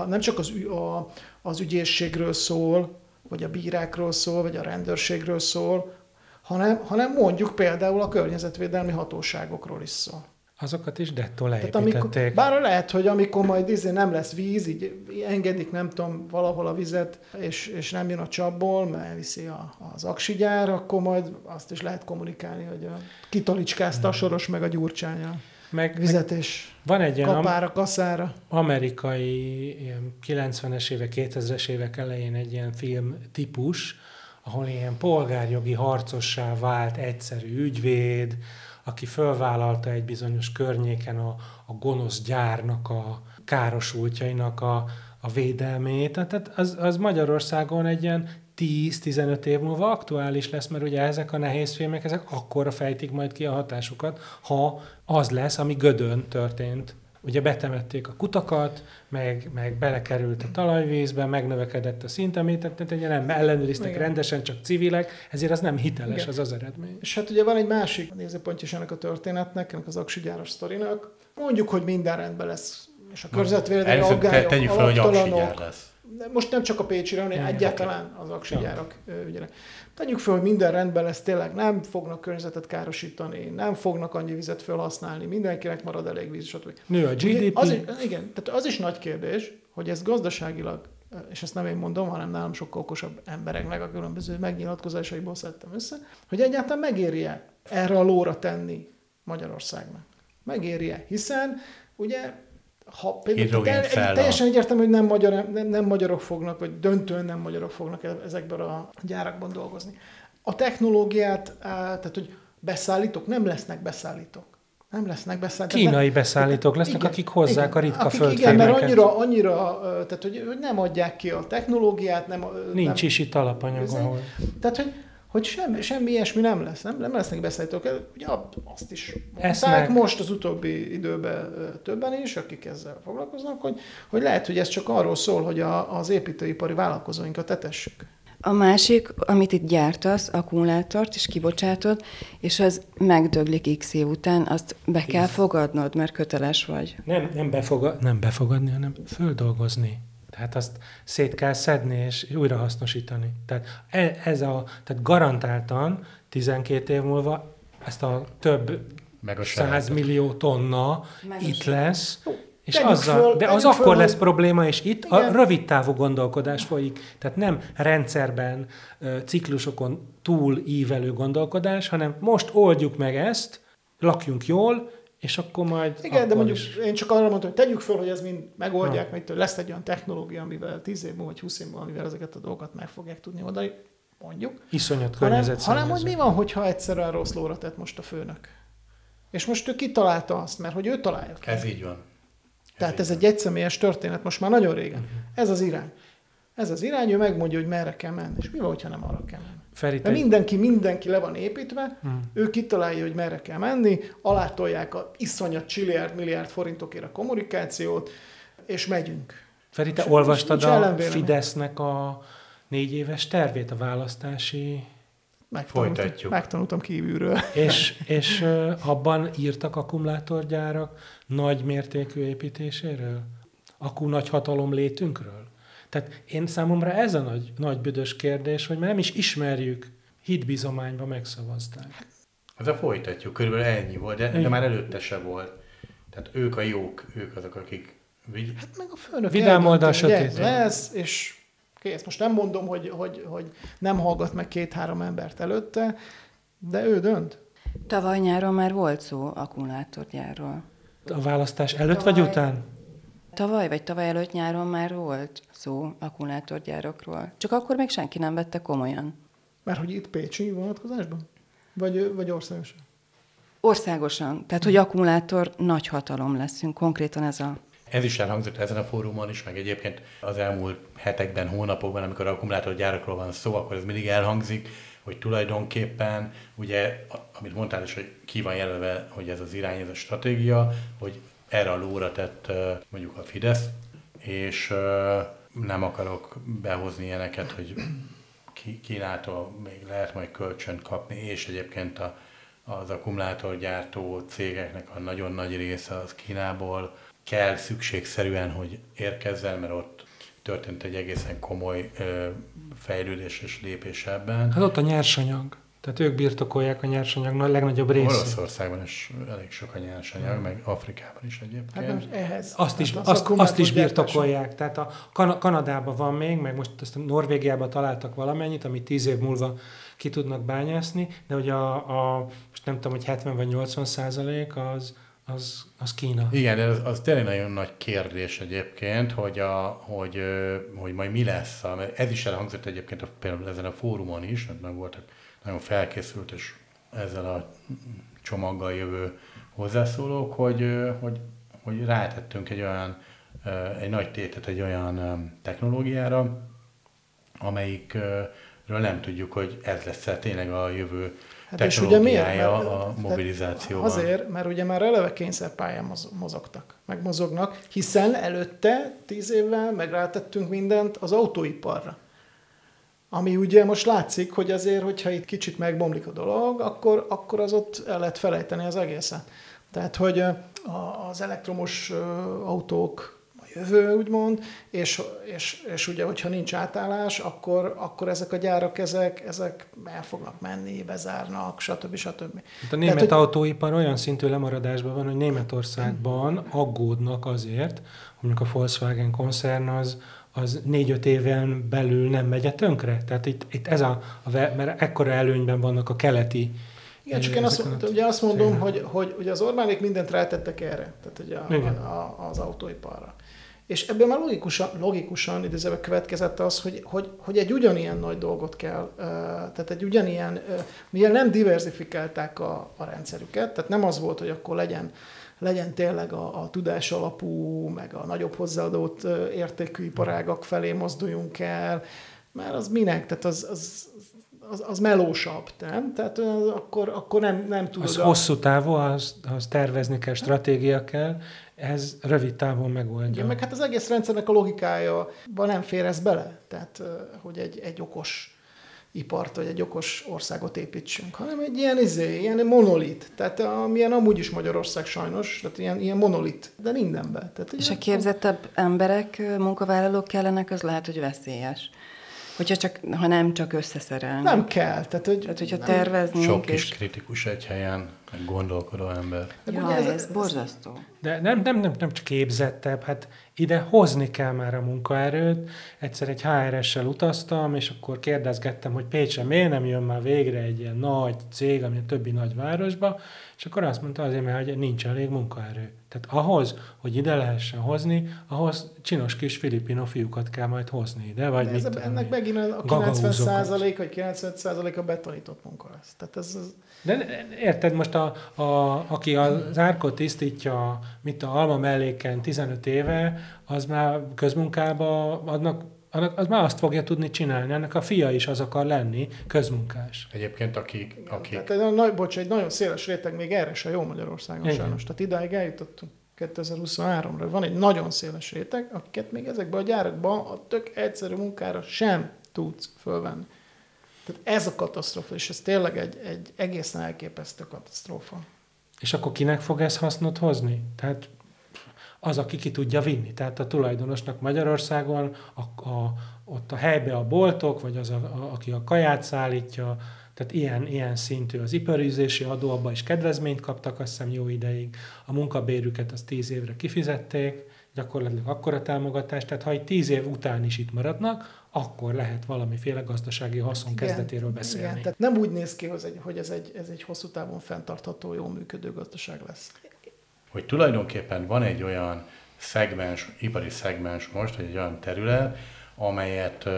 az ügyészségről szól, vagy a bírákról szól, vagy a rendőrségről szól, hanem mondjuk például a környezetvédelmi hatóságokról is szól. Azokat is dettó leépítették. Bár lehet, hogy amikor majd nem lesz víz, így engedik, nem tudom, valahol a vizet, és nem jön a csapból, mert elviszi az aksigyár, akkor majd azt is lehet kommunikálni, hogy kitalicskázta a Soros meg a Gyurcsány vizet, és van egy kapára, kaszára. Amerikai ilyen 90-es évek, 2000-es évek elején egy ilyen film típus, ahol ilyen polgárjogi harcossá vált egyszerű ügyvéd, aki fölvállalta egy bizonyos környéken a gonosz gyárnak, a károsultjainak a védelmét. Tehát az Magyarországon egy ilyen 10-15 év múlva aktuális lesz, mert ugye ezek a nehézfémek, ezek akkora fejtik majd ki a hatásukat, ha az lesz, ami Gödön történt. ugye betemették a kutakat, meg belekerült a talajvízbe, megnövekedett a szinteméter, tehát nem ellenőriztek Igen. rendesen, csak civilek, ezért az nem hiteles. Igen. az eredmény. És hát ugye van egy másik nézőpontja is ennek a történetnek, ennek az aksigyáros sztorinak. Mondjuk, hogy minden rendben lesz, és a környezetvédelmi aggályok tegyük fel, hogy aksigyár alaptalanok. lesz. Most nem csak a pécsire, hanem egyáltalán az aksigyárak ügyre. Tegyük fel, hogy minden rendben lesz, tényleg nem fognak környezetet károsítani, nem fognak annyi vizet felhasználni, mindenkinek marad elég víz, stb. Nő a GDP. Igen, tehát az is nagy kérdés, hogy ez gazdaságilag, és ezt nem én mondom, hanem nálam sokkal okosabb embereknek a különböző megnyilatkozásaiból szedtem össze, hogy egyáltalán megéri-e erre a lóra tenni Magyarországnak. Megéri-e? Hiszen ugye ha teljesen egyértelmű, hogy nem magyarok fognak, vagy döntően nem magyarok fognak ezekből a gyárakban dolgozni. A technológiát, tehát hogy beszállítók, nem lesznek beszállítók. Kínai beszállítók lesznek, igen, akik hozzák a ritka földfémeket. Igen, mert annyira, tehát hogy nem adják ki a technológiát. Nincs is itt alapanyag, ahol. Tehát, hogy semmi ilyesmi nem lesz, nem lesznek beszállítók. Ugye azt is mondták most az utóbbi időben többen is, akik ezzel foglalkoznak, hogy lehet, hogy ez csak arról szól, hogy az építőipari vállalkozóinkat etessük. A másik, amit itt gyártasz, akkumulátort is kibocsátod, és az megdöglik x év után, azt be kell fogadnod, mert köteles vagy. Nem befogadni, hanem földolgozni. Tehát azt szét kell szedni és újrahasznosítani. Tehát garantáltan 12 év múlva ezt a több 100 millió tonna itt lesz, és az akkor lesz probléma, és itt igen. A rövidtávú gondolkodás folyik. Tehát nem rendszerben, ciklusokon túl ívelő gondolkodás, hanem most oldjuk meg ezt, lakjunk jól, és akkor majd... Igen, de mondjuk én csak arra mondtam, hogy tegyük föl, hogy ez mind megoldják, mert lesz egy olyan technológia, amivel 10 év múlva, vagy 20 év múlva, amivel ezeket a dolgokat meg fogják tudni oldani, mondjuk. Iszonyat környezetszennyező. Hanem, hogy mi van, hogyha egyszerűen rossz lóra tett most a főnök. És most ő kitalálta azt, mert hogy ő találja ki. Ez így van. Tehát ez egy egyszemélyes történet most már nagyon régen. Ez az irány. Ez az irány, ő megmondja, hogy merre kell menni. És mi van, hogyha nem arra kell menni? Mert mindenki le van építve, ő kitalálja, hogy merre kell menni, alátolják a iszonyat milliárd forintokért a kommunikációt, és megyünk. Feri, te olvastad a Fidesznek a 4 éves tervét, a választási... Megtanultam kívülről. És abban írtak akkumulátorgyárak nagy mértékű építéséről? Akku nagy hatalom létünkről? Tehát számomra ez a nagy büdös kérdés, hogy már nem is ismerjük, hitbizományba megszavazták. Ezzel folytatjuk, körülbelül ennyi volt, de már előtte se volt. Tehát ők a jók, ők azok, akik... Hát meg a főnök vidám oldal sötét. Lesz, és ezt most nem mondom, hogy nem hallgat meg 2-3 embert előtte, de ő dönt. Tavaly nyáron már volt szó akkumulátorgyárról. A választás előtt vagy után? Tavaly előtt nyáron már volt szó akkumulátorgyárakról. Csak akkor még senki nem vette komolyan. Mert hogy itt pécsi vonatkozásban? Vagy országosan? Országosan. Tehát, hogy akkumulátor nagy hatalom leszünk. Konkrétan Ez is elhangzott ezen a fórumon is, meg egyébként az elmúlt hetekben, hónapokban, amikor akkumulátorgyárakról van szó, akkor ez mindig elhangzik, hogy tulajdonképpen, ugye, amit mondtál is, hogy ki van jelölve, hogy ez az irány, ez a stratégia, hogy erre a lóra tett mondjuk a Fidesz, és nem akarok behozni ilyeneket, hogy Kínától még lehet majd kölcsönt kapni, és egyébként az akkumulátorgyártó cégeknek a nagyon nagy része az Kínából kell szükségszerűen, hogy érkezzen, mert ott történt egy egészen komoly fejlődés és lépés ebben. Hát ott a nyersanyag. Tehát ők birtokolják a nyersanyag legnagyobb részét. Oroszországban is elég sok a nyersanyag, meg Afrikában is egyébként. Hát ehhez. Azt is birtokolják. Tehát a Kanadában van még, meg most ezt a Norvégiában találtak valamennyit, amit 10 év múlva ki tudnak bányászni, de hogy most nem tudom, hogy 70 vagy 80% az Kína. Igen, az tényleg nagyon nagy kérdés egyébként, hogy majd mi lesz. Ez is elhangzott egyébként például ezen a fórumon is, mert voltak nagyon felkészült és ezzel a csomaggal jövő hozzászólók, hogy rátettünk egy nagy tétet egy olyan technológiára, amelyik nem tudjuk, hogy ez lesz tényleg a jövő Hát technológiája a mobilizációval. Azért, mert ugye már eleve kényszerpályán mozogtak, meg mozognak, hiszen előtte 10 évvel megrátettünk mindent az autóiparra. Ami ugye most látszik, hogy azért, hogyha itt kicsit megbomlik a dolog, akkor az ott el lehet felejteni az egészen. Tehát, hogy az elektromos autók a jövő, úgymond, és ugye, hogyha nincs átállás, akkor ezek a gyárak, ezek el fognak menni, bezárnak, stb. Hát a német autóipar olyan szintű lemaradásban van, hogy Németországban aggódnak azért, hogy a Volkswagen koncern az 4-5 éven belül nem megy tönkre. Tehát itt ez mert ekkora előnyben vannak a keleti. Igen, csak én azt mondom, hogy ugye az Orbánék mindent rátettek erre, tehát ugye az autóiparra. És ebből már logikusan idézőben következett az, hogy egy ugyanilyen nagy dolgot kell, tehát egy ugyanilyen, mivel nem diverzifikálták a rendszerüket, tehát nem az volt, hogy akkor legyen tényleg a tudás alapú, meg a nagyobb hozzáadott értékű iparágak felé mozduljunk el, mert az minek, tehát az melósabb, nem? Tehát akkor nem tudod... Az hosszú távú, az tervezni kell, stratégia kell, ez rövid távon megoldja. Igen, meg hát az egész rendszernek a logikája nem fér ez bele, tehát hogy egy okos ipart, vagy egy okos országot építsünk, hanem egy ilyen monolit, tehát amilyen amúgy is Magyarország sajnos, tehát ilyen monolit, de mindenben. Tehát, és a képzettebb emberek, munkavállalók kellenek, az lehet, hogy veszélyes. Ha nem csak összeszerelni. Nem kell. Tehát hogyha terveznénk... Sok kis kritikus egy helyen, meg gondolkodó ember. Ja, ez borzasztó. De nem csak képzettebb, hát ide hozni kell már a munkaerőt. Egyszer egy HRS-sel utaztam, és akkor kérdezgettem, hogy Pécsre miért nem jön már végre egy ilyen nagy cég, ami a többi nagyvárosba, és akkor azt mondta azért, mert nincs elég munkaerő. Tehát ahhoz, hogy ide lehessen hozni, ahhoz csinos kis filipino fiúkat kell majd hozni ide, vagy mit ennek megint a 90% vagy 95% a betanított munka lesz. Tehát ez... De érted, most aki az árkot tisztítja, mint a Alma melléken 15 éve, az már közmunkában az már azt fogja tudni csinálni. Ennek a fia is az akar lenni, közmunkás. Egyébként akik... Tehát egy nagyon széles réteg még erre se jó Magyarországon sajnos. Tehát idáig eljutottunk 2023-ra. Van egy nagyon széles réteg, akiket még ezekben a gyárakban a tök egyszerű munkára sem tudsz fölvenni. Tehát ez a katasztrófa, és ez tényleg egy egészen elképesztő katasztrófa. És akkor kinek fog ez hasznot hozni? Tehát az, aki ki tudja vinni. Tehát a tulajdonosnak Magyarországon, ott a helyben a boltok, vagy az, aki a kaját szállítja, tehát ilyen szintű az iparűzési adó, abban is kedvezményt kaptak, azt hiszem jó ideig. A munkabérüket azt 10 évre kifizették, gyakorlatilag akkora támogatás, tehát ha 10 év után is itt maradnak, akkor lehet valamiféle gazdasági haszon kezdetéről beszélni. Igen, tehát nem úgy néz ki, hogy ez egy hosszú távon fenntartható, jól működő gazdaság lesz. Hogy tulajdonképpen van egy olyan szegmens, ipari szegmens most, vagy egy olyan terület, amelyet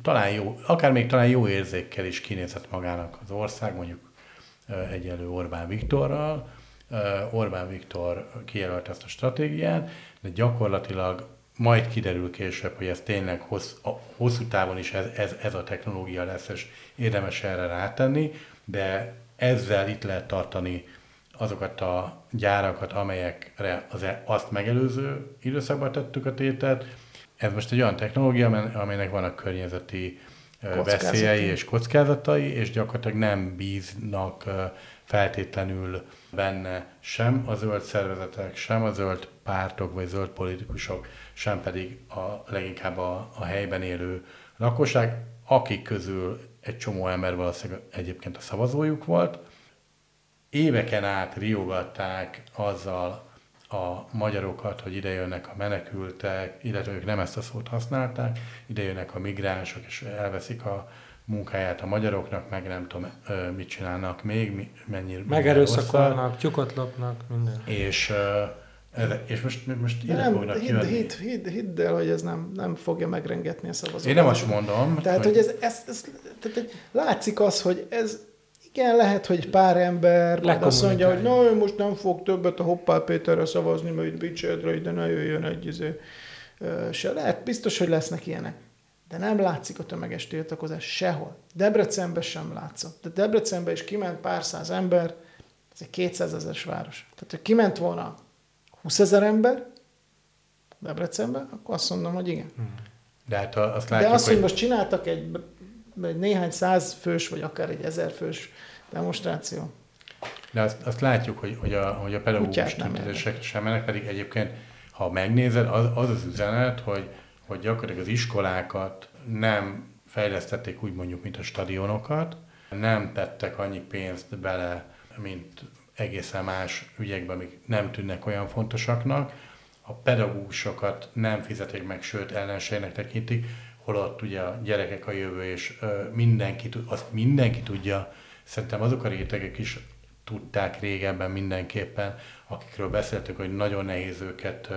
talán jó érzékkel is kinézhet magának az ország, mondjuk egyelő Orbán Viktorral. Orbán Viktor kijelölt ezt a stratégiát, de gyakorlatilag majd kiderül később, hogy ez tényleg hosszú távon is ez a technológia lesz, és érdemes erre rátenni, de ezzel itt lehet tartani azokat a gyárakat, amelyekre azt megelőző időszakban tettük a tétet. Ez most egy olyan technológia, amelynek vannak környezeti veszélyei és kockázatai, és gyakorlatilag nem bíznak feltétlenül benne sem a zöld szervezetek, sem a zöld pártok vagy zöld politikusok, sem pedig leginkább a helyben élő lakosság, akik közül egy csomó ember valószínűleg egyébként a szavazójuk volt. Éveken át riogatták azzal a magyarokat, hogy ide jönnek a menekültek, illetve ők nem ezt a szót használták, ide jönnek a migránsok, és elveszik a munkáját a magyaroknak, meg nem tudom, mit csinálnak még, mennyire megerőszakolnak, tyukot lopnak, minden. És most ide fognak jönni. Hidd el, hogy ez nem fogja megrengetni a szavazókat. Én nem azt mondom. Tehát, hogy tehát látszik az, hogy ez igen, lehet, hogy pár ember azt mondja, hogy na, most nem fog többet a Hoppál Péterre szavazni, mert itt Bicseredre ide ne jöjjön egy se. Lehet, biztos, hogy lesznek ilyenek. de nem látszik a tömeges tiltakozás sehol. Debrecenben sem látszott. De Debrecenben is kiment pár száz ember, ez egy 200 000-es város. Tehát, hogy kiment volna 20 000 ember Debrecenben, akkor azt mondom, hogy igen. De hát azt látjuk, de azt, hogy most csináltak egy néhány 100 fős, vagy akár egy 1000 fős demonstráció. De azt látjuk, hogy a pedagógus tüntetések sem mennek, pedig egyébként, ha megnézed, az üzenet, hogy gyakorlatilag az iskolákat nem fejlesztették úgy mondjuk, mint a stadionokat, nem tettek annyi pénzt bele, mint egészen más ügyekben, amik nem tűnnek olyan fontosaknak. A pedagógusokat nem fizetik meg, sőt ellenségnek tekintik, holott ugye a gyerekek a jövő, és mindenki tudja, szerintem azok a rétegek is tudták régebben mindenképpen, akikről beszéltünk, hogy nagyon nehéz őket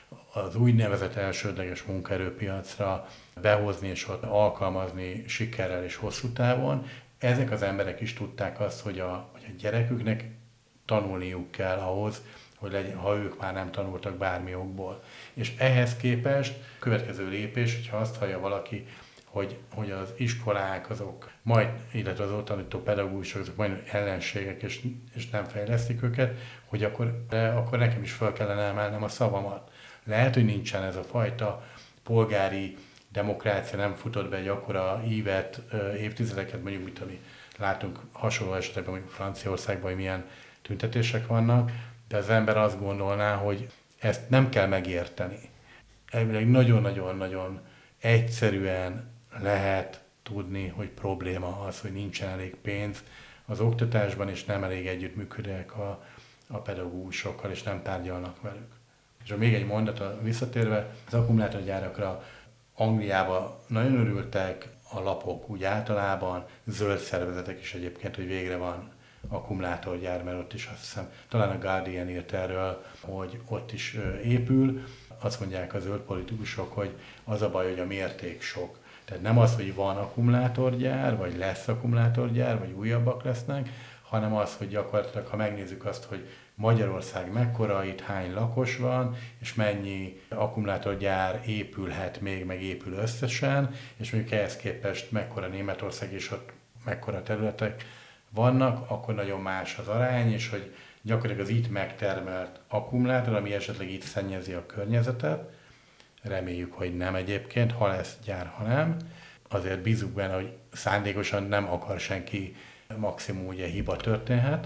az úgynevezett elsődleges munkaerőpiacra behozni és ott alkalmazni sikerrel és hosszú távon. Ezek az emberek is tudták azt, hogy a gyereküknek tanulniuk kell ahhoz, hogy ha ők már nem tanultak bármi okból. És ehhez képest következő lépés, hogyha azt hallja valaki, hogy az iskolák azok illetve az ott tanító pedagógusok azok majd ellenségek, és nem fejlesztik őket, hogy akkor nekem is fel kellene emelnem a szavamat. Lehet, hogy nincsen ez a fajta polgári demokrácia, nem futott be egy akkora ívet, évtizedeket, mondjuk, mint ami látunk hasonló esetekben, mondjuk Franciaországban, hogy milyen tüntetések vannak, de az ember azt gondolná, hogy ezt nem kell megérteni. Elvileg nagyon-nagyon-nagyon egyszerűen lehet tudni, hogy probléma az, hogy nincsen elég pénz az oktatásban, és nem elég együttműködnek a pedagógusokkal, és nem tárgyalnak velük. És még egy mondat visszatérve, az akkumulátorgyárakra Angliában nagyon örültek a lapok úgy általában, zöld szervezetek is egyébként, hogy végre van akkumulátorgyár, mert ott is azt hiszem, talán a Guardian írt erről, hogy ott is épül. Azt mondják a zöld politikusok, hogy az a baj, hogy a mérték sok. Tehát nem az, hogy van akkumulátorgyár, vagy lesz akkumulátorgyár, vagy újabbak lesznek, hanem az, hogy gyakorlatilag, ha megnézzük azt, hogy Magyarország mekkora, itt hány lakos van, és mennyi akkumulátorgyár épülhet még, meg épül összesen, és mondjuk ehhez képest mekkora Németország és ott mekkora területek vannak, akkor nagyon más az arány, és hogy gyakorlatilag az itt megtermelt akkumulátor, ami esetleg itt szennyezi a környezetet, reméljük, hogy nem egyébként, ha lesz gyár, ha nem, azért bízunk benne, hogy szándékosan nem akar senki, maximum ugye hiba történhet.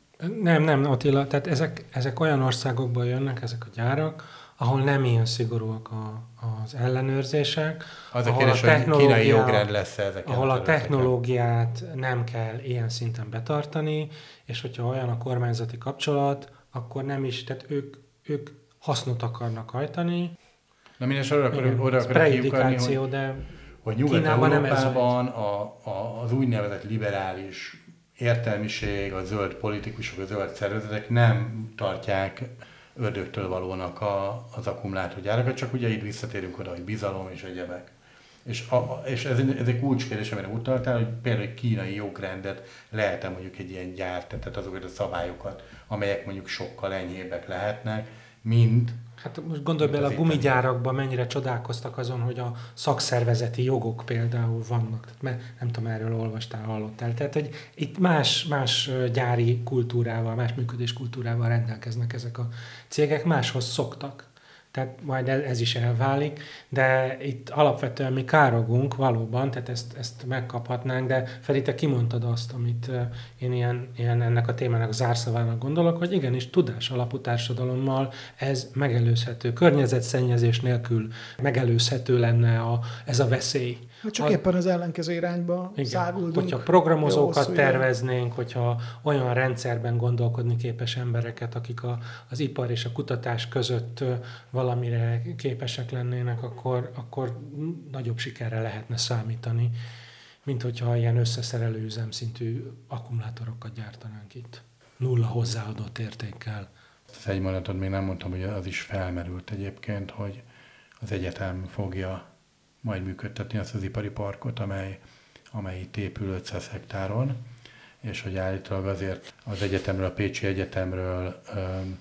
Nem, Attila, tehát ezek olyan országokból jönnek, ezek a gyárak, ahol nem ilyen szigorúak az ellenőrzések. Az a kérdés, hogy kínai jogrend lesz ezeken. Ahol a technológiát nem kell ilyen szinten betartani, és hogyha olyan a kormányzati kapcsolat, akkor nem is, tehát ők hasznot akarnak hajtani. Na mindenesetre oda akarok kiukadni, hogy Nyugat-Európában az úgynevezett liberális értelmiség, a zöld politikusok, a zöld szervezetek nem tartják ördögtől valónak az akkumulátorgyárakat, csak ugye itt visszatérünk oda, hogy bizalom és egyebek. És ez egy kulcskérdés, amire utaltál, hogy például egy kínai jogrendet lehet-e mondjuk egy ilyen gyár, tehát azokat a szabályokat, amelyek mondjuk sokkal enyhébbek lehetnek, mint... Hát most gondolj bele, a gumigyárakban mennyire csodálkoztak azon, hogy a szakszervezeti jogok például vannak. Tehát, nem tudom, erről olvastál, hallottál. Tehát, hogy itt más gyári kultúrával, más működés kultúrával rendelkeznek ezek a cégek, máshoz szoktak. Tehát majd ez is elválik, de itt alapvetően mi károgunk valóban, tehát ezt megkaphatnánk, de Feri, te kimondtad azt, amit én ilyen ennek a témának zárszavának gondolok, hogy igenis tudás alapú társadalommal ez megelőzhető. Környezetszennyezés nélkül megelőzhető lenne ez a veszély. Csak éppen az ellenkező irányba száguldunk. Hogyha programozókat terveznénk, hogyha olyan rendszerben gondolkodni képes embereket, akik az ipar és a kutatás között valamire képesek lennének, akkor nagyobb sikerre lehetne számítani, mint hogyha ilyen összeszerelő üzemszintű akkumulátorokat gyártanánk itt. Nulla hozzáadott értékkel. Az egy mondatot még nem mondtam, hogy az is felmerült egyébként, hogy az egyetem fogja majd működtetni azt az ipari parkot, amely itt épül 500 hektáron, és hogy állítólag azért az egyetemről, a Pécsi Egyetemről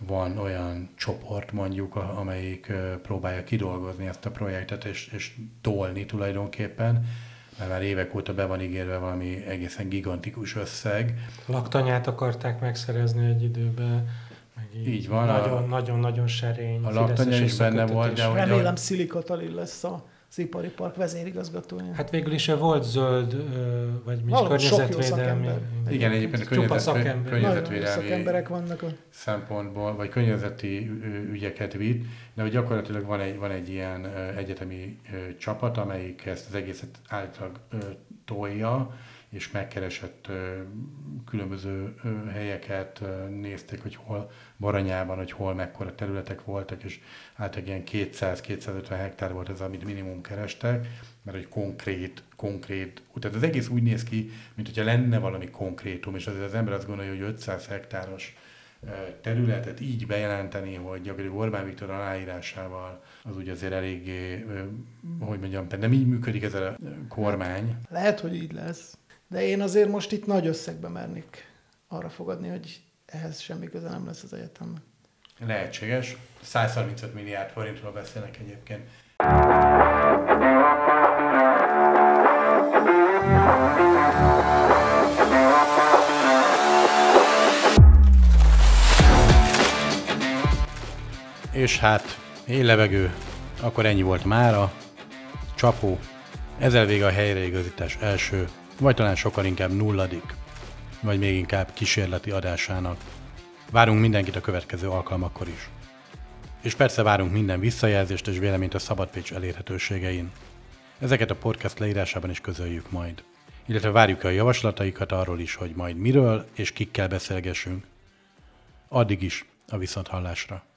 van olyan csoport mondjuk, amelyik próbálja kidolgozni ezt a projektet és tolni tulajdonképpen, mert már évek óta be van ígérve valami egészen gigantikus összeg. A laktanyát akarták megszerezni egy időben, meg így van. Nagyon-nagyon serény. A laktanya is benne volt. De remélem Szili Katalin lesz az ipari park vezérigazgatója. Hát végül is volt zöld, vagy mi is környezetvédelmi. Igen, egyébként a környezetvédelmi szakemberek vannak szempontból, vagy környezeti ügyeket vitt, de gyakorlatilag van egy ilyen egyetemi csapat, amelyik ezt az egészet általában tolja, és megkeresett különböző helyeket, nézték, hogy hol Baranyában, hogy hol mekkora területek voltak, és általában ilyen 200-250 hektár volt az, amit minimum kerestek, mert hogy konkrét, tehát az egész úgy néz ki, mint hogyha lenne valami konkrétum, és azért az ember azt gondolja, hogy 500 hektáros területet így bejelenteni, hogy gyakorlatilag Orbán Viktor aláírásával, az úgy azért eléggé, hogy mondjam, nem így működik ez a kormány. Lehet, hogy így lesz. De én azért most itt nagy összegbe mernék arra fogadni, hogy ehhez semmi köze nem lesz az egyetemnek. Lehetséges. 135 milliárd forintról beszélnek egyébként. És hát, éj levegő, akkor ennyi volt mára. Csapó. Ezzel vége a helyreigazítás első, vagy talán sokkal inkább nulladik, vagy még inkább kísérleti adásának. Várunk mindenkit a következő alkalmakkor is. És persze várunk minden visszajelzést és véleményt a Szabad Pécs elérhetőségein. Ezeket a podcast leírásában is közöljük majd. Illetve várjuk a javaslataikat arról is, hogy majd miről és kikkel beszélgessünk. Addig is a viszonthallásra.